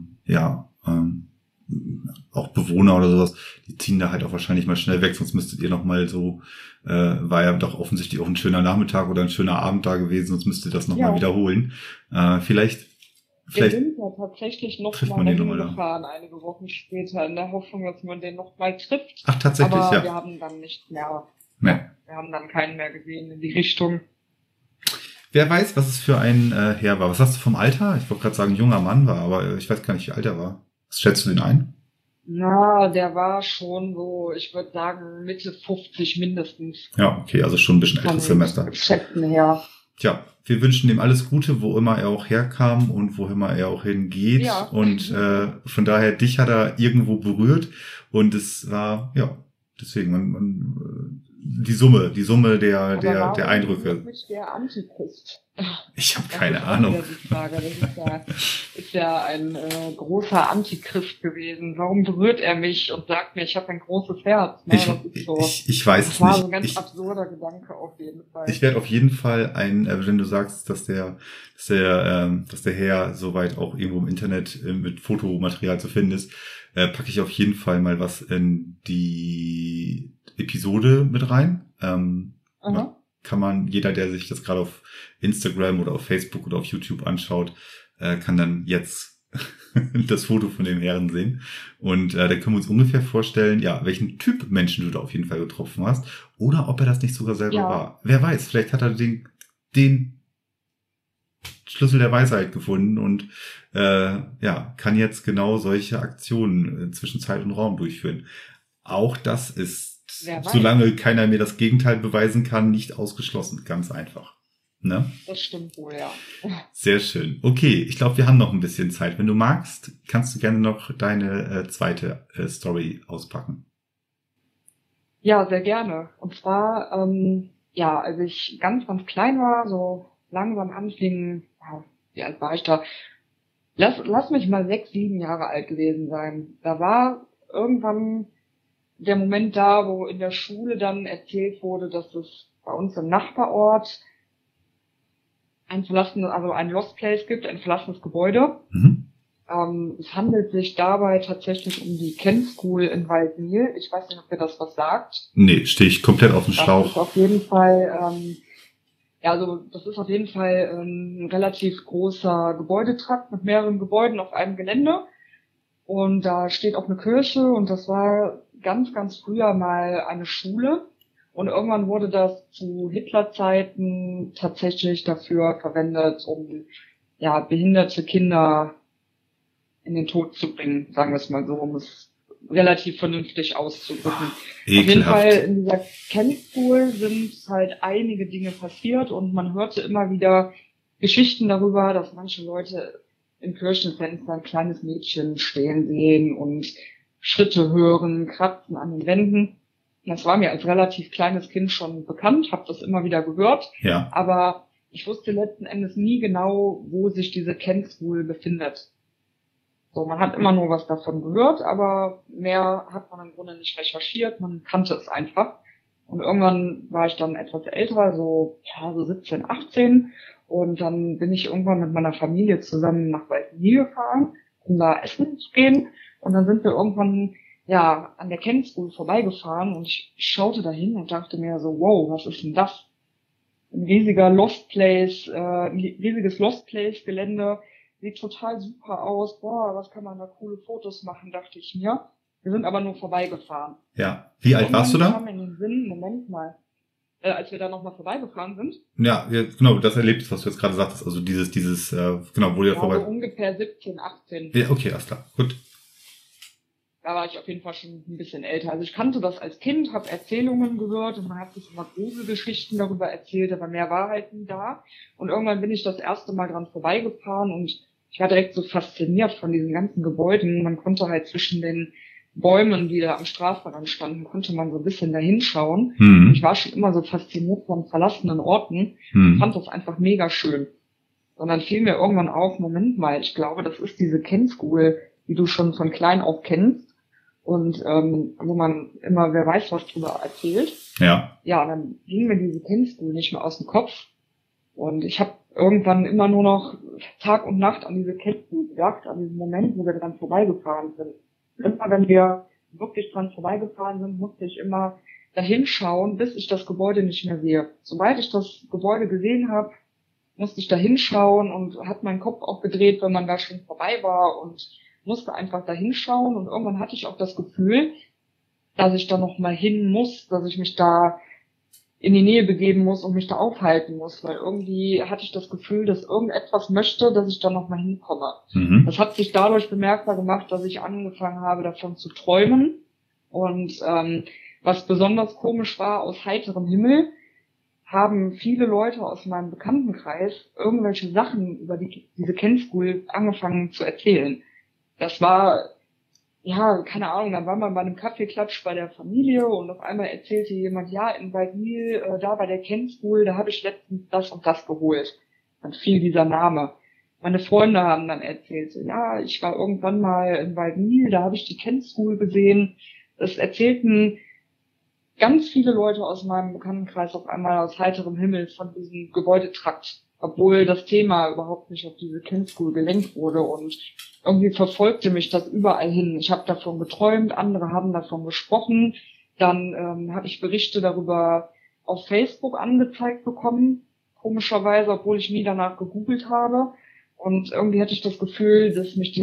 auch Bewohner oder sowas, die ziehen da halt auch wahrscheinlich mal schnell weg, sonst müsstet ihr nochmal so, war ja doch offensichtlich auch ein schöner Nachmittag oder ein schöner Abend da gewesen, sonst müsst ihr das nochmal wiederholen. Vielleicht wir sind ja tatsächlich noch mal dahin gefahren, einige Wochen später, in der Hoffnung, dass man den noch mal trifft. Ach, tatsächlich, aber wir haben dann nicht mehr. Nee. Wir haben dann keinen mehr gesehen in die Richtung. Wer weiß, was es für ein Herr war. Was hast du vom Alter? Ich wollte gerade sagen, junger Mann war, aber ich weiß gar nicht, wie alt er war. Was schätzt du den ein? Na, der war schon so, ich würde sagen, Mitte 50 mindestens Ja, okay, also schon ein bisschen von älteres den Semester. Schätzen her. Tja, wir wünschen ihm alles Gute, wo immer er auch herkam und wo immer er auch hingeht. Ja, Und von daher, dich hat er irgendwo berührt. Und es war, ja, deswegen, die Summe aber der warum Eindrücke. berührt mich der Antichrist? Ich habe Das keine ist auch Ahnung. wieder die Frage. Ist ja ein großer Antichrist gewesen. Warum berührt er mich und sagt mir, ich habe ein großes Herz? Ne? Das ist so, Ich weiß das es war nicht. so ein ganz absurder Gedanke auf jeden Fall. Ich werde auf jeden Fall wenn du sagst, dass der Herr soweit auch irgendwo im Internet mit Fotomaterial zu finden ist, packe ich auf jeden Fall mal was in die Episode mit rein. Kann man, jeder, der sich das gerade auf Instagram oder auf Facebook oder auf YouTube anschaut, kann dann jetzt das Foto von dem Herrn sehen. Und da können wir uns ungefähr vorstellen, ja, welchen Typ Menschen du da auf jeden Fall getroffen hast. Oder ob er das nicht sogar selber war. Wer weiß, vielleicht hat er den Schlüssel der Weisheit gefunden und kann jetzt genau solche Aktionen zwischen Zeit und Raum durchführen. Auch das ist, solange keiner mir das Gegenteil beweisen kann, nicht ausgeschlossen. Ganz einfach. Ne? Das stimmt wohl, ja. Sehr schön. Okay, ich glaube, wir haben noch ein bisschen Zeit. Wenn du magst, kannst du gerne noch deine zweite Story auspacken. Ja, sehr gerne. Und zwar, als ich ganz, ganz klein war, so langsam anfing, wie alt war ich da? Lass mich mal 6, 7 Jahre alt gewesen sein. Da war irgendwann der Moment da, wo in der Schule dann erzählt wurde, dass es bei uns im Nachbarort ein Lost Place gibt, ein verlassenes Gebäude. Mhm. Es handelt sich dabei tatsächlich um die Kent School in Waldmühl. Ich weiß nicht, ob ihr das was sagt. Nee, stehe ich komplett auf dem Schlauch. Das ist auf jeden Fall, das ist auf jeden Fall ein relativ großer Gebäudetrakt mit mehreren Gebäuden auf einem Gelände. Und da steht auch eine Kirche und das war ganz, ganz früher mal eine Schule. Und irgendwann wurde das zu Hitlerzeiten tatsächlich dafür verwendet, um behinderte Kinder in den Tod zu bringen, sagen wir es mal so, um es relativ vernünftig auszudrücken. Ekelhaft. Auf jeden Fall in dieser Kent School sind halt einige Dinge passiert und man hörte immer wieder Geschichten darüber, dass manche Leute im Kirchenfenster ein kleines Mädchen stehen sehen und Schritte hören, kratzen an den Wänden. Das war mir als relativ kleines Kind schon bekannt, habe das immer wieder gehört, ja. Aber ich wusste letzten Endes nie genau, wo sich diese Kent School befindet. So, man hat immer nur was davon gehört, aber mehr hat man im Grunde nicht recherchiert, man kannte es einfach. Und irgendwann war ich dann etwas älter, so 17, 18, und dann bin ich irgendwann mit meiner Familie zusammen nach Waldmühl gefahren, um da essen zu gehen. Und dann sind wir irgendwann an der Kent School vorbeigefahren und ich schaute dahin und dachte mir so, wow, was ist denn das? Ein riesiger Lost Place, riesiges Lost Place Gelände, sieht total super aus. Boah, was kann man da coole Fotos machen, dachte ich mir. Wir sind aber nur vorbeigefahren. Ja. Wie alt warst du da? Kam in den Sinn, Moment mal. Als wir da nochmal vorbeigefahren sind. Ja, genau, das Erlebnis, was du jetzt gerade sagtest, also wo ihr vorbei... So ungefähr 17, 18. Ja, okay, alles klar, gut. Da war ich auf jeden Fall schon ein bisschen älter. Also ich kannte das als Kind, habe Erzählungen gehört und man hat sich immer Gruselgeschichten darüber erzählt, aber mehr war halt nie da. Und irgendwann bin ich das erste Mal dran vorbeigefahren und ich war direkt so fasziniert von diesen ganzen Gebäuden. Man konnte halt zwischen den Bäumen, die da am Straßenrand standen, konnte man so ein bisschen da hinschauen. Mhm. Ich war schon immer so fasziniert von verlassenen Orten. Mhm. Fand das einfach mega schön. Und dann fiel mir irgendwann auf, Moment mal, ich glaube, das ist diese Kent School, die du schon von klein auf kennst. Und wo man immer, wer weiß, was drüber erzählt. Ja. Ja, und dann ging mir diese Kent School nicht mehr aus dem Kopf. Und ich habe irgendwann immer nur noch Tag und Nacht an diese Kent School gedacht, an diesen Moment, wo wir dran vorbeigefahren sind. Immer wenn wir wirklich dran vorbeigefahren sind, musste ich immer dahin schauen, bis ich das Gebäude nicht mehr sehe. Sobald ich das Gebäude gesehen habe, musste ich da hinschauen und hat meinen Kopf auch gedreht, wenn man da schon vorbei war und musste einfach da hinschauen. Und irgendwann hatte ich auch das Gefühl, dass ich da noch mal hin muss, dass ich mich da in die Nähe begeben muss und mich da aufhalten muss, weil irgendwie hatte ich das Gefühl, dass irgendetwas möchte, dass ich da nochmal hinkomme. Das hat sich dadurch bemerkbar gemacht, dass ich angefangen habe, davon zu träumen. Und was besonders komisch war, aus heiterem Himmel haben viele Leute aus meinem Bekanntenkreis irgendwelche Sachen über diese Ken School angefangen zu erzählen. Das war, ja, keine Ahnung, dann war man bei einem Kaffeeklatsch bei der Familie und auf einmal erzählte jemand, ja, in Waldmil, da bei der Ken School, da habe ich letztens das und das geholt. Dann fiel dieser Name. Meine Freunde haben dann erzählt, so, ja, ich war irgendwann mal in Waldmil, da habe ich die Ken School gesehen. Es erzählten ganz viele Leute aus meinem Bekanntenkreis auf einmal aus heiterem Himmel von diesem Gebäudetrakt, obwohl das Thema überhaupt nicht auf diese Ken School gelenkt wurde, und irgendwie verfolgte mich das überall hin. Ich habe davon geträumt, andere haben davon gesprochen, dann habe ich Berichte darüber auf Facebook angezeigt bekommen, komischerweise, obwohl ich nie danach gegoogelt habe, und irgendwie hatte ich das Gefühl, dass mich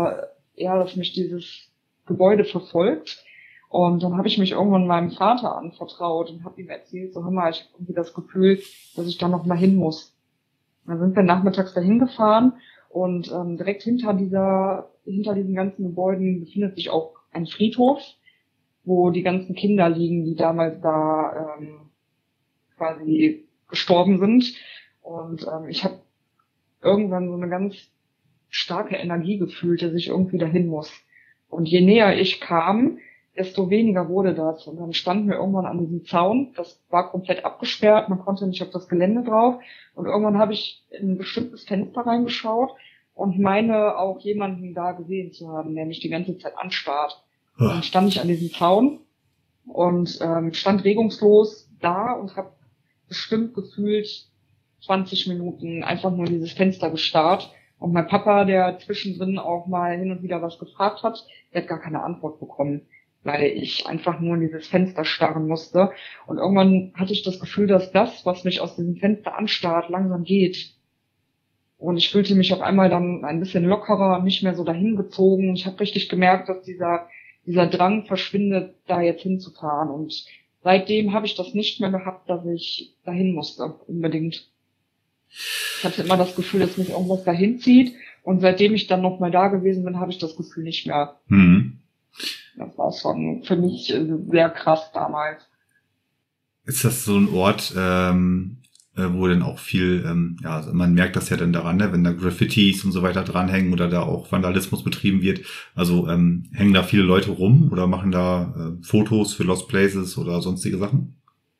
dieses Gebäude verfolgt. Und dann habe ich mich irgendwann meinem Vater anvertraut und habe ihm erzählt, so hör mal, ich habe irgendwie das Gefühl, dass ich da noch mal hin muss. Dann sind wir nachmittags dahin gefahren und direkt hinter diesen ganzen Gebäuden befindet sich auch ein Friedhof, wo die ganzen Kinder liegen, die damals da quasi gestorben sind. Und ich habe irgendwann so eine ganz starke Energie gefühlt, dass ich irgendwie dahin muss. Und je näher ich kam, desto weniger wurde das. Und dann standen wir irgendwann an diesem Zaun. Das war komplett abgesperrt. Man konnte nicht auf das Gelände drauf. Und irgendwann habe ich in ein bestimmtes Fenster reingeschaut und meine auch jemanden da gesehen zu haben, der mich die ganze Zeit anstarrt. Und dann stand ich an diesem Zaun und stand regungslos da und habe bestimmt gefühlt 20 Minuten einfach nur dieses Fenster gestarrt. Und mein Papa, der zwischendrin auch mal hin und wieder was gefragt hat, der hat gar keine Antwort bekommen, weil ich einfach nur in dieses Fenster starren musste. Und irgendwann hatte ich das Gefühl, dass das, was mich aus diesem Fenster anstarrt, langsam geht. Und ich fühlte mich auf einmal dann ein bisschen lockerer, nicht mehr so dahin gezogen. Ich habe richtig gemerkt, dass dieser Drang verschwindet, da jetzt hinzufahren. Und seitdem habe ich das nicht mehr gehabt, dass ich dahin musste, unbedingt. Ich hatte immer das Gefühl, dass mich irgendwas dahin zieht. Und seitdem ich dann nochmal da gewesen bin, habe ich das Gefühl nicht mehr. Das war schon für mich sehr krass damals. Ist das so ein Ort, wo dann auch viel, also man merkt das ja dann daran, ne, wenn da Graffitis und so weiter dranhängen oder da auch Vandalismus betrieben wird. Also hängen da viele Leute rum oder machen da Fotos für Lost Places oder sonstige Sachen?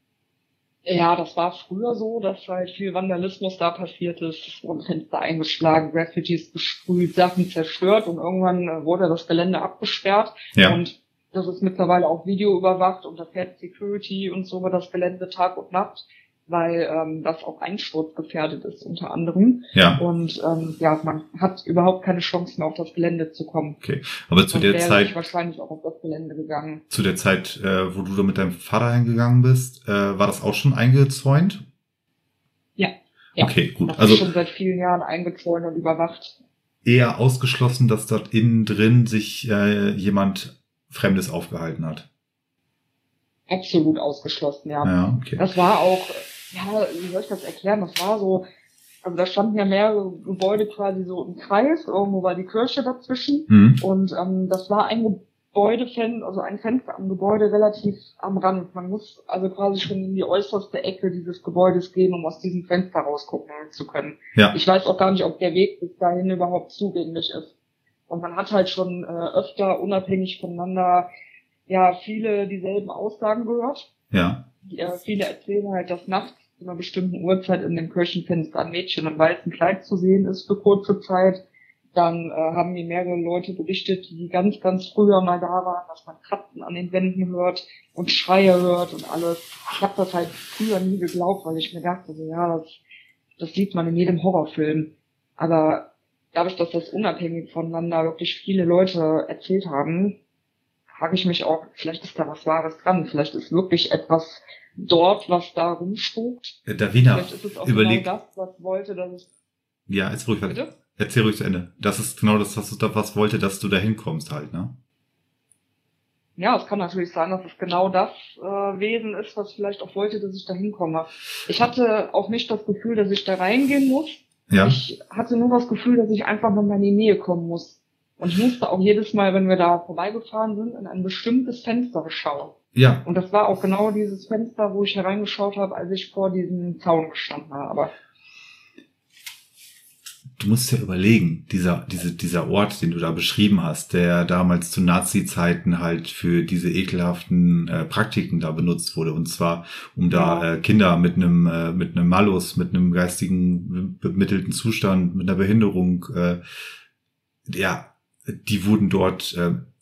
Ja, das war früher so, dass halt viel Vandalismus da passiert ist. Es wurden Fenster eingeschlagen, Graffitis besprüht, Sachen zerstört und irgendwann wurde das Gelände abgesperrt. Ja. Und das ist mittlerweile auch videoüberwacht und da fährt Security und so über das Gelände Tag und Nacht, weil das auch einsturzgefährdet ist unter anderem. Ja. Und man hat überhaupt keine Chance mehr auf das Gelände zu kommen. Okay, aber zu der Zeit ich wahrscheinlich auch auf das Gelände gegangen. Zu der Zeit, wo du da mit deinem Vater hingegangen bist, war das auch schon eingezäunt? Ja. Okay, gut. Das Also ist schon seit vielen Jahren eingezäunt und überwacht. Eher ausgeschlossen, dass dort innen drin sich jemand Fremdes aufgehalten hat. Absolut ausgeschlossen, ja. Ja, okay. Das war auch, wie soll ich das erklären? Das war so, also da standen ja mehrere Gebäude quasi so im Kreis, irgendwo war die Kirche dazwischen. Und das war ein ein Fenster am Gebäude relativ am Rand. Man muss also quasi schon in die äußerste Ecke dieses Gebäudes gehen, um aus diesem Fenster rausgucken zu können. Ja. Ich weiß auch gar nicht, ob der Weg bis dahin überhaupt zugänglich ist. Und man hat halt schon öfter unabhängig voneinander viele dieselben Aussagen gehört. Ja. Viele erzählen halt, dass nachts zu einer bestimmten Uhrzeit in dem Kirchenfenster ein Mädchen im weißen Kleid zu sehen ist für kurze Zeit. Dann haben mir mehrere Leute berichtet, die ganz, ganz früher mal da waren, dass man Kratzen an den Wänden hört und Schreie hört und alles. Ich habe das halt früher nie geglaubt, weil ich mir dachte, das sieht man in jedem Horrorfilm. Aber dadurch, dass das unabhängig voneinander wirklich viele Leute erzählt haben, frage ich mich auch, vielleicht ist da was Wahres dran. Vielleicht ist wirklich etwas dort, was da rumspukt. Davina, vielleicht ist es auch überleg. genau das, was wollte, dass es... Ja, jetzt ruhig weiter. Bitte? Erzähl ruhig zu Ende. Das ist genau das, was wollte, dass du da hinkommst halt, ne? Ja, es kann natürlich sein, dass es genau das Wesen ist, was vielleicht auch wollte, dass ich da hinkomme. Ich hatte auch nicht das Gefühl, dass ich da reingehen muss. Ja. Ich hatte nur das Gefühl, dass ich einfach nochmal in die Nähe kommen muss. Und ich musste auch jedes Mal, wenn wir da vorbeigefahren sind, in ein bestimmtes Fenster schauen. Ja. Und das war auch genau dieses Fenster, wo ich hereingeschaut habe, als ich vor diesem Zaun gestanden habe. Du musst ja überlegen, dieser Ort, den du da beschrieben hast, der damals zu Nazi-Zeiten halt für diese ekelhaften Praktiken da benutzt wurde, und zwar um da Kinder mit einem Malus, mit einem geistigen bemittelten Zustand, mit einer Behinderung, die wurden dort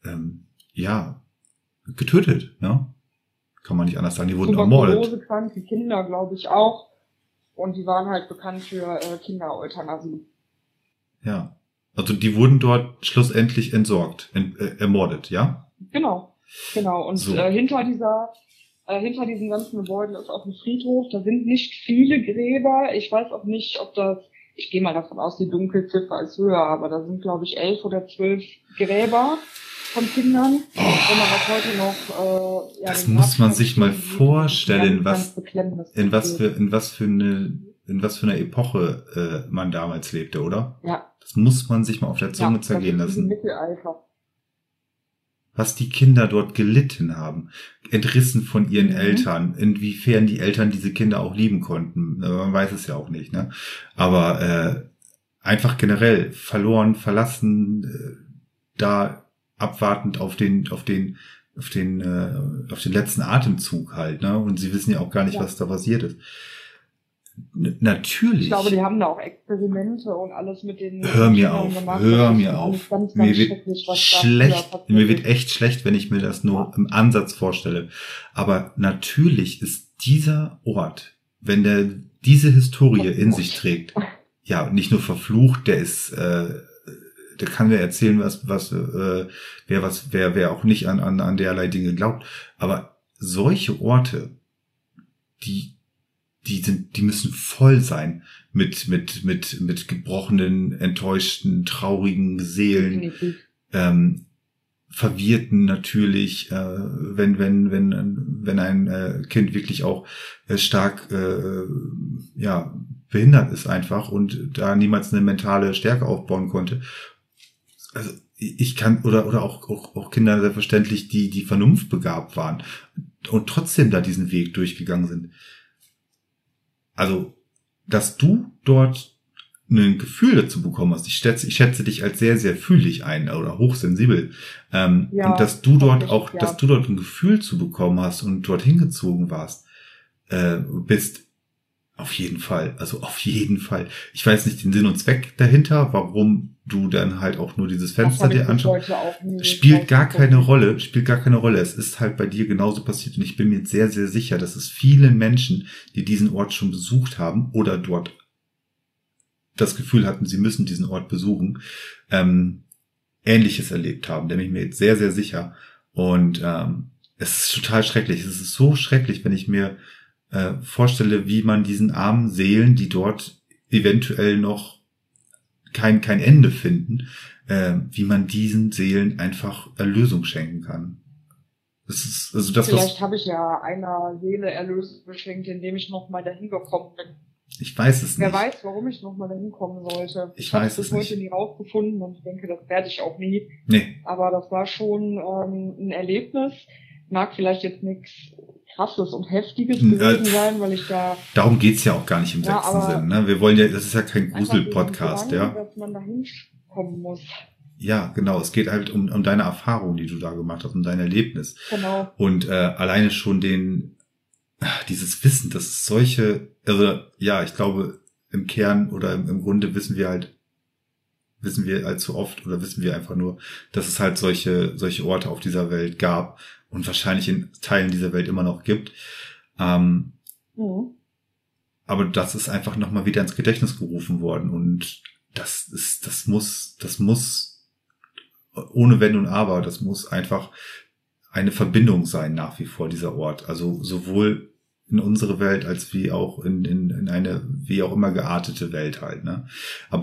getötet, ne? Kann man nicht anders sagen, die wurden ermordet. Tuberkulose-kranke Kinder, glaube ich, auch. Und die waren halt bekannt für Kindereuthanasie. Ja, also die wurden dort schlussendlich entsorgt, ermordet, ja? Genau. Und so. hinter diesen ganzen Gebäuden ist auch ein Friedhof. Da sind nicht viele Gräber. Ich weiß auch nicht, ich gehe mal davon aus, die Dunkelziffer ist höher, aber da sind, glaube ich, 11 oder 12 Gräber von Kindern. Wenn man das heute noch, das muss man sich mal vorstellen, in was für einer Epoche man damals lebte, oder? Ja. Das muss man sich mal auf der Zunge zergehen lassen. Mittelalter. Was die Kinder dort gelitten haben, entrissen von ihren Eltern, inwiefern die Eltern diese Kinder auch lieben konnten, man weiß es ja auch nicht, ne? Aber einfach generell verloren, verlassen, da abwartend auf den letzten Atemzug halt, ne? Und sie wissen ja auch gar nicht, was da passiert ist. Natürlich. Ich glaube, die haben da auch Experimente und alles mit den Hör mir auf. Mir wird echt schlecht, wenn ich mir das nur im Ansatz vorstelle. Aber natürlich ist dieser Ort, wenn der diese Historie in sich trägt, ja, nicht nur verflucht, der kann mir erzählen, wer auch nicht an derlei Dinge glaubt. Aber solche Orte, die müssen voll sein mit gebrochenen, enttäuschten, traurigen Seelen, Verwirrten natürlich, wenn ein Kind wirklich auch stark behindert ist einfach und da niemals eine mentale Stärke aufbauen konnte. Also ich kann oder auch Kinder selbstverständlich, die vernunftbegabt waren und trotzdem da diesen Weg durchgegangen sind. Also, dass du dort ein Gefühl dazu bekommen hast, ich schätze dich als sehr, sehr fühlig ein oder hochsensibel, und dass du dort ein Gefühl zu bekommen hast und dort hingezogen bist, auf jeden Fall. Ich weiß nicht den Sinn und Zweck dahinter, warum du dann halt auch nur dieses Fenster dir anschaust. Spielt gar keine Rolle. Es ist halt bei dir genauso passiert und ich bin mir sehr, sehr sicher, dass es vielen Menschen, die diesen Ort schon besucht haben oder dort das Gefühl hatten, sie müssen diesen Ort besuchen, Ähnliches erlebt haben. Da bin ich mir jetzt sehr, sehr sicher. Und es ist total schrecklich. Es ist so schrecklich, wenn ich mir vorstelle, wie man diesen armen Seelen, die dort eventuell noch kein Ende finden, wie man diesen Seelen einfach Erlösung schenken kann. Vielleicht habe ich ja einer Seele Erlösung geschenkt, indem ich nochmal dahin gekommen bin. Ich weiß es nicht. Wer weiß, warum ich nochmal dahin kommen sollte. Ich habe es bis heute nie rausgefunden und ich denke, das werde ich auch nie. Nee. Aber das war schon ein Erlebnis. Mag vielleicht jetzt nichts Krasses und Heftiges gewesen sein, weil ich da... Darum geht's ja auch gar nicht im sechsten Sinn. Ne? Wir wollen ja, das ist ja kein Grusel-Podcast, ja. Dass man da hinkommen muss. Ja, genau. Es geht halt um deine Erfahrung, die du da gemacht hast, um dein Erlebnis. Genau. Und alleine schon dieses Wissen, dass es solche, also ja, ich glaube, im Kern oder im Grunde wissen wir allzu oft oder wissen wir einfach nur, dass es halt solche Orte auf dieser Welt gab und wahrscheinlich in Teilen dieser Welt immer noch gibt. Aber das ist einfach nochmal wieder ins Gedächtnis gerufen worden und das muss ohne Wenn und Aber, das muss einfach eine Verbindung sein nach wie vor, dieser Ort. Also sowohl in unsere Welt als wie auch in eine wie auch immer geartete Welt halt, ne? Aber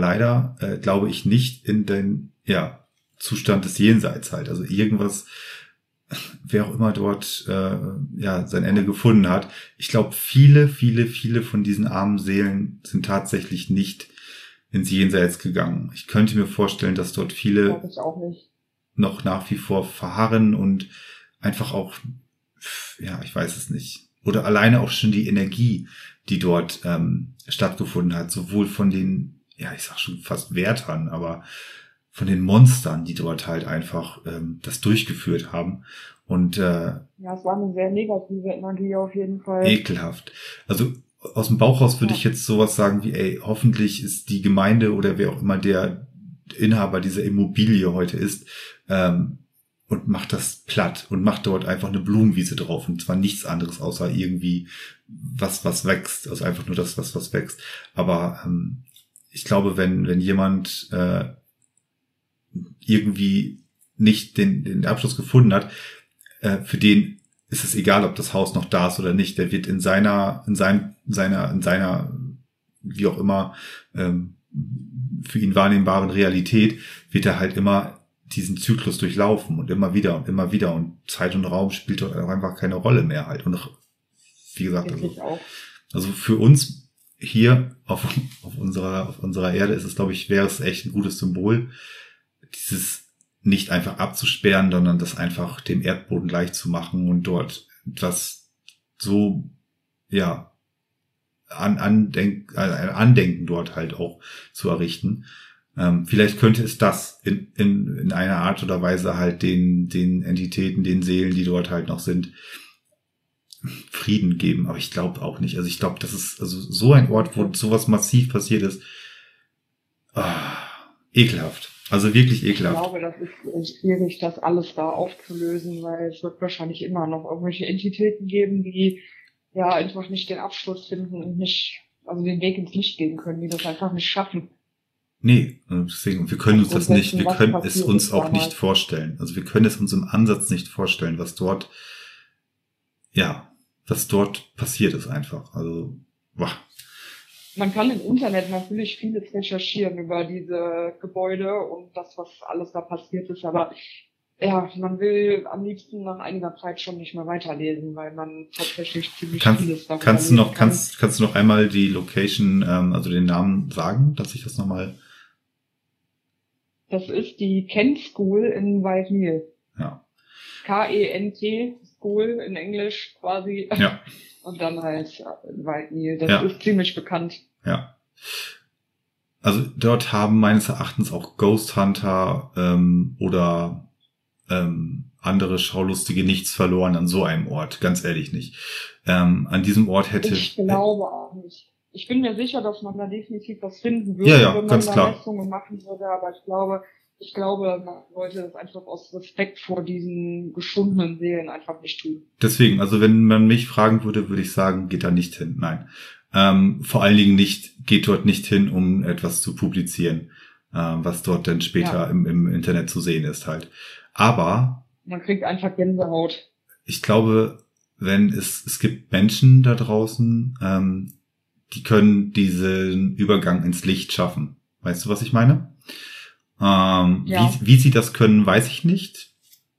leider glaube ich nicht in den Zustand des Jenseits halt. Also irgendwas wer auch immer dort sein Ende gefunden hat. Ich glaube, viele von diesen armen Seelen sind tatsächlich nicht ins Jenseits gegangen. Ich könnte mir vorstellen, dass dort viele noch nach wie vor verharren und einfach auch, ich weiß es nicht. Oder alleine auch schon die Energie, die dort stattgefunden hat, sowohl von den, ich sag schon fast Wärtern, aber von den Monstern, die dort halt einfach das durchgeführt haben. Und es war eine sehr negative Energie auf jeden Fall. Ekelhaft. Also aus dem Bauch raus würde ich jetzt sowas sagen wie, hoffentlich ist die Gemeinde oder wer auch immer der Inhaber dieser Immobilie heute ist, und macht das platt und macht dort einfach eine Blumenwiese drauf und zwar nichts anderes außer irgendwie was wächst, also einfach nur das, was wächst. Aber ich glaube, wenn jemand irgendwie nicht den Abschluss gefunden hat, für den ist es egal, ob das Haus noch da ist oder nicht. Der wird in seiner, wie auch immer, für ihn wahrnehmbaren Realität, wird er halt immer diesen Zyklus durchlaufen und immer wieder und Zeit und Raum spielt dort einfach keine Rolle mehr halt. Und wie gesagt, also für uns hier auf unserer Erde ist es, glaube ich, wäre es echt ein gutes Symbol, dieses nicht einfach abzusperren, sondern das einfach dem Erdboden gleich zu machen und dort etwas so, Andenken dort halt auch zu errichten. Vielleicht könnte es das in einer Art oder Weise halt den Entitäten, den Seelen, die dort halt noch sind, Frieden geben. Aber ich glaube auch nicht. Also ich glaube, das ist also so ein Ort, wo sowas massiv passiert ist. Ekelhaft. Also wirklich ekelhaft. Ich glaube, das ist schwierig, das alles da aufzulösen, weil es wird wahrscheinlich immer noch irgendwelche Entitäten geben, die einfach nicht den Abschluss finden und den Weg ins Licht gehen können, die das einfach nicht schaffen. Nee, deswegen, wir können uns das nicht, wir können es uns auch nicht vorstellen. Also wir können es uns im Ansatz nicht vorstellen, was dort passiert ist einfach. Also, Man kann im Internet natürlich vieles recherchieren über diese Gebäude und das, was alles da passiert ist, aber man will am liebsten nach einiger Zeit schon nicht mehr weiterlesen, weil man tatsächlich ziemlich vieles davon kannst du noch einmal die Location, also den Namen sagen, dass ich das nochmal... Das ist die Kent School in White Nile. Ja. K-E-N-T School in Englisch quasi. Ja. Und dann halt White Nile. Das ist ziemlich bekannt. Ja. Also dort haben meines Erachtens auch Ghost Hunter oder andere Schaulustige nichts verloren an so einem Ort, ganz ehrlich nicht. An diesem Ort hätte... Ich glaube auch nicht. Ich bin mir sicher, dass man da definitiv was finden würde, wenn man da Messungen machen würde, aber ich glaube, man sollte das einfach aus Respekt vor diesen geschundenen Seelen einfach nicht tun. Deswegen, also wenn man mich fragen würde, würde ich sagen, geht da nicht hin. Nein. Vor allen Dingen geht dort nicht hin, um etwas zu publizieren, was dort dann später im Internet zu sehen ist halt. Aber man kriegt einfach Gänsehaut. Ich glaube, es gibt Menschen da draußen, die können diesen Übergang ins Licht schaffen. Weißt du, was ich meine? Wie sie das können, weiß ich nicht.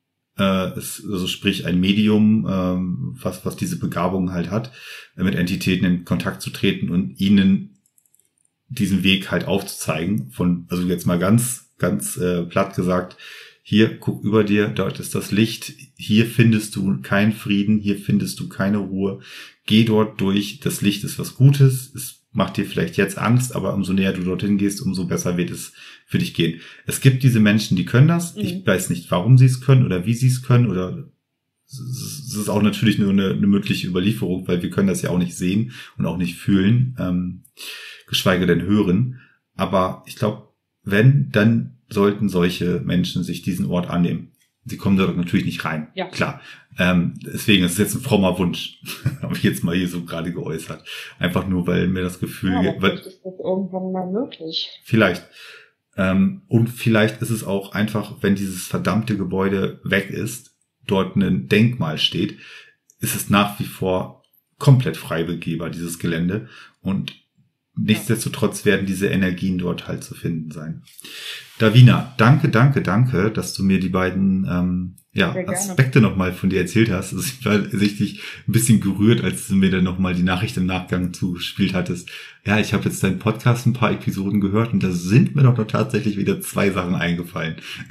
Also sprich ein Medium, was diese Begabung halt hat, mit Entitäten in Kontakt zu treten und ihnen diesen Weg halt aufzuzeigen. Also jetzt mal ganz platt gesagt, hier, guck über dir, dort ist das Licht, hier findest du keinen Frieden, hier findest du keine Ruhe. Geh dort durch, das Licht ist was Gutes, es macht dir vielleicht jetzt Angst, aber umso näher du dorthin gehst, umso besser wird es für dich gehen. Es gibt diese Menschen, die können das. Ich weiß nicht, warum sie es können oder wie sie es können oder es ist auch natürlich nur eine mögliche Überlieferung, weil wir können das ja auch nicht sehen und auch nicht fühlen, geschweige denn hören. Aber ich glaube, dann sollten solche Menschen sich diesen Ort annehmen. Sie kommen dort natürlich nicht rein. Ja. Klar. Deswegen ist es jetzt ein frommer Wunsch. Habe ich jetzt mal hier so gerade geäußert. Einfach nur, weil mir das Gefühl... Ja, vielleicht ist das irgendwann mal möglich. Vielleicht. Und vielleicht ist es auch einfach, wenn dieses verdammte Gebäude weg ist, dort ein Denkmal steht, ist es nach wie vor komplett frei begehbar, dieses Gelände. Und nichtsdestotrotz werden diese Energien dort halt zu finden sein. Davina, danke, dass du mir die beiden Aspekte nochmal von dir erzählt hast. Also ich war richtig ein bisschen gerührt, als du mir dann nochmal die Nachricht im Nachgang zugespielt hattest. Ja, ich habe jetzt deinen Podcast ein paar Episoden gehört und da sind mir doch tatsächlich wieder 2 Sachen eingefallen.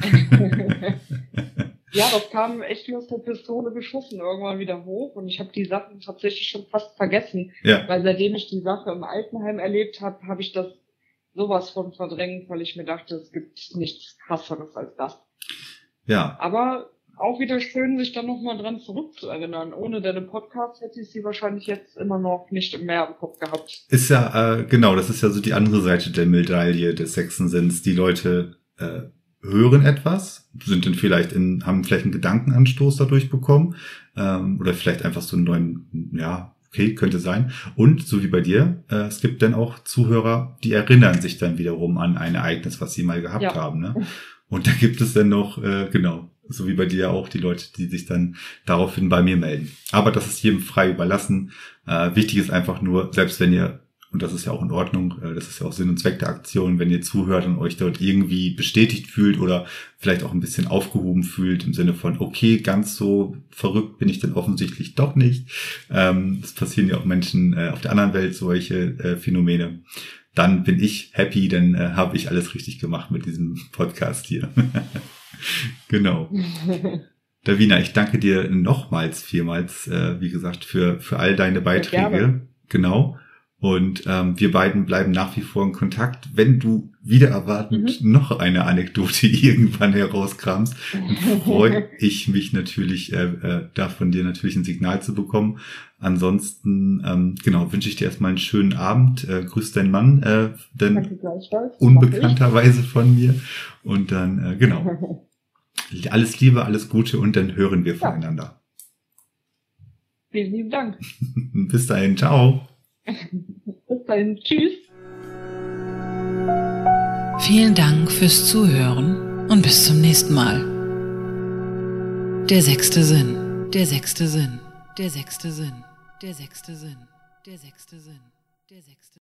Ja, das kam echt wie aus der Pistole geschossen irgendwann wieder hoch und ich habe die Sachen tatsächlich schon fast vergessen. Ja. Weil seitdem ich die Sache im Altenheim erlebt habe, habe ich das sowas von verdrängt, weil ich mir dachte, es gibt nichts Krasseres als das. Ja. Aber auch wieder schön, sich dann nochmal dran zurückzuerinnern. Ohne deine Podcasts hätte ich sie wahrscheinlich jetzt immer noch nicht mehr im Kopf gehabt. Ist ja, genau, das ist ja so die andere Seite der Medaille des sechsten Sinns. Die Leute hören etwas, haben vielleicht einen Gedankenanstoß dadurch bekommen, oder vielleicht einfach so einen neuen, okay, könnte sein. Und so wie bei dir, es gibt dann auch Zuhörer, die erinnern sich dann wiederum an ein Ereignis, was sie mal gehabt haben. Ne? Und da gibt es dann noch, so wie bei dir auch, die Leute, die sich dann daraufhin bei mir melden. Aber das ist jedem frei überlassen. Wichtig ist einfach nur, selbst wenn ihr, und das ist ja auch in Ordnung, das ist ja auch Sinn und Zweck der Aktion, wenn ihr zuhört und euch dort irgendwie bestätigt fühlt oder vielleicht auch ein bisschen aufgehoben fühlt im Sinne von, okay, ganz so verrückt bin ich denn offensichtlich doch nicht. Es passieren ja auch Menschen auf der anderen Welt solche Phänomene. Dann bin ich happy, dann habe ich alles richtig gemacht mit diesem Podcast hier. Genau. Davina, ich danke dir nochmals vielmals, wie gesagt, für all deine Beiträge. Genau. Und wir beiden bleiben nach wie vor in Kontakt. Wenn du wieder erwartend noch eine Anekdote irgendwann herauskramst, dann freue ich mich natürlich, da von dir natürlich ein Signal zu bekommen. Ansonsten, wünsche ich dir erstmal einen schönen Abend. Grüß deinen Mann, denn unbekannterweise von mir. Und dann, alles Liebe, alles Gute und dann hören wir voneinander. Vielen lieben Dank. Bis dahin, ciao. Bis dahin, tschüss. Vielen Dank fürs Zuhören und bis zum nächsten Mal. Der sechste Sinn, der sechste Sinn, der sechste Sinn, der sechste Sinn, der sechste Sinn, der sechste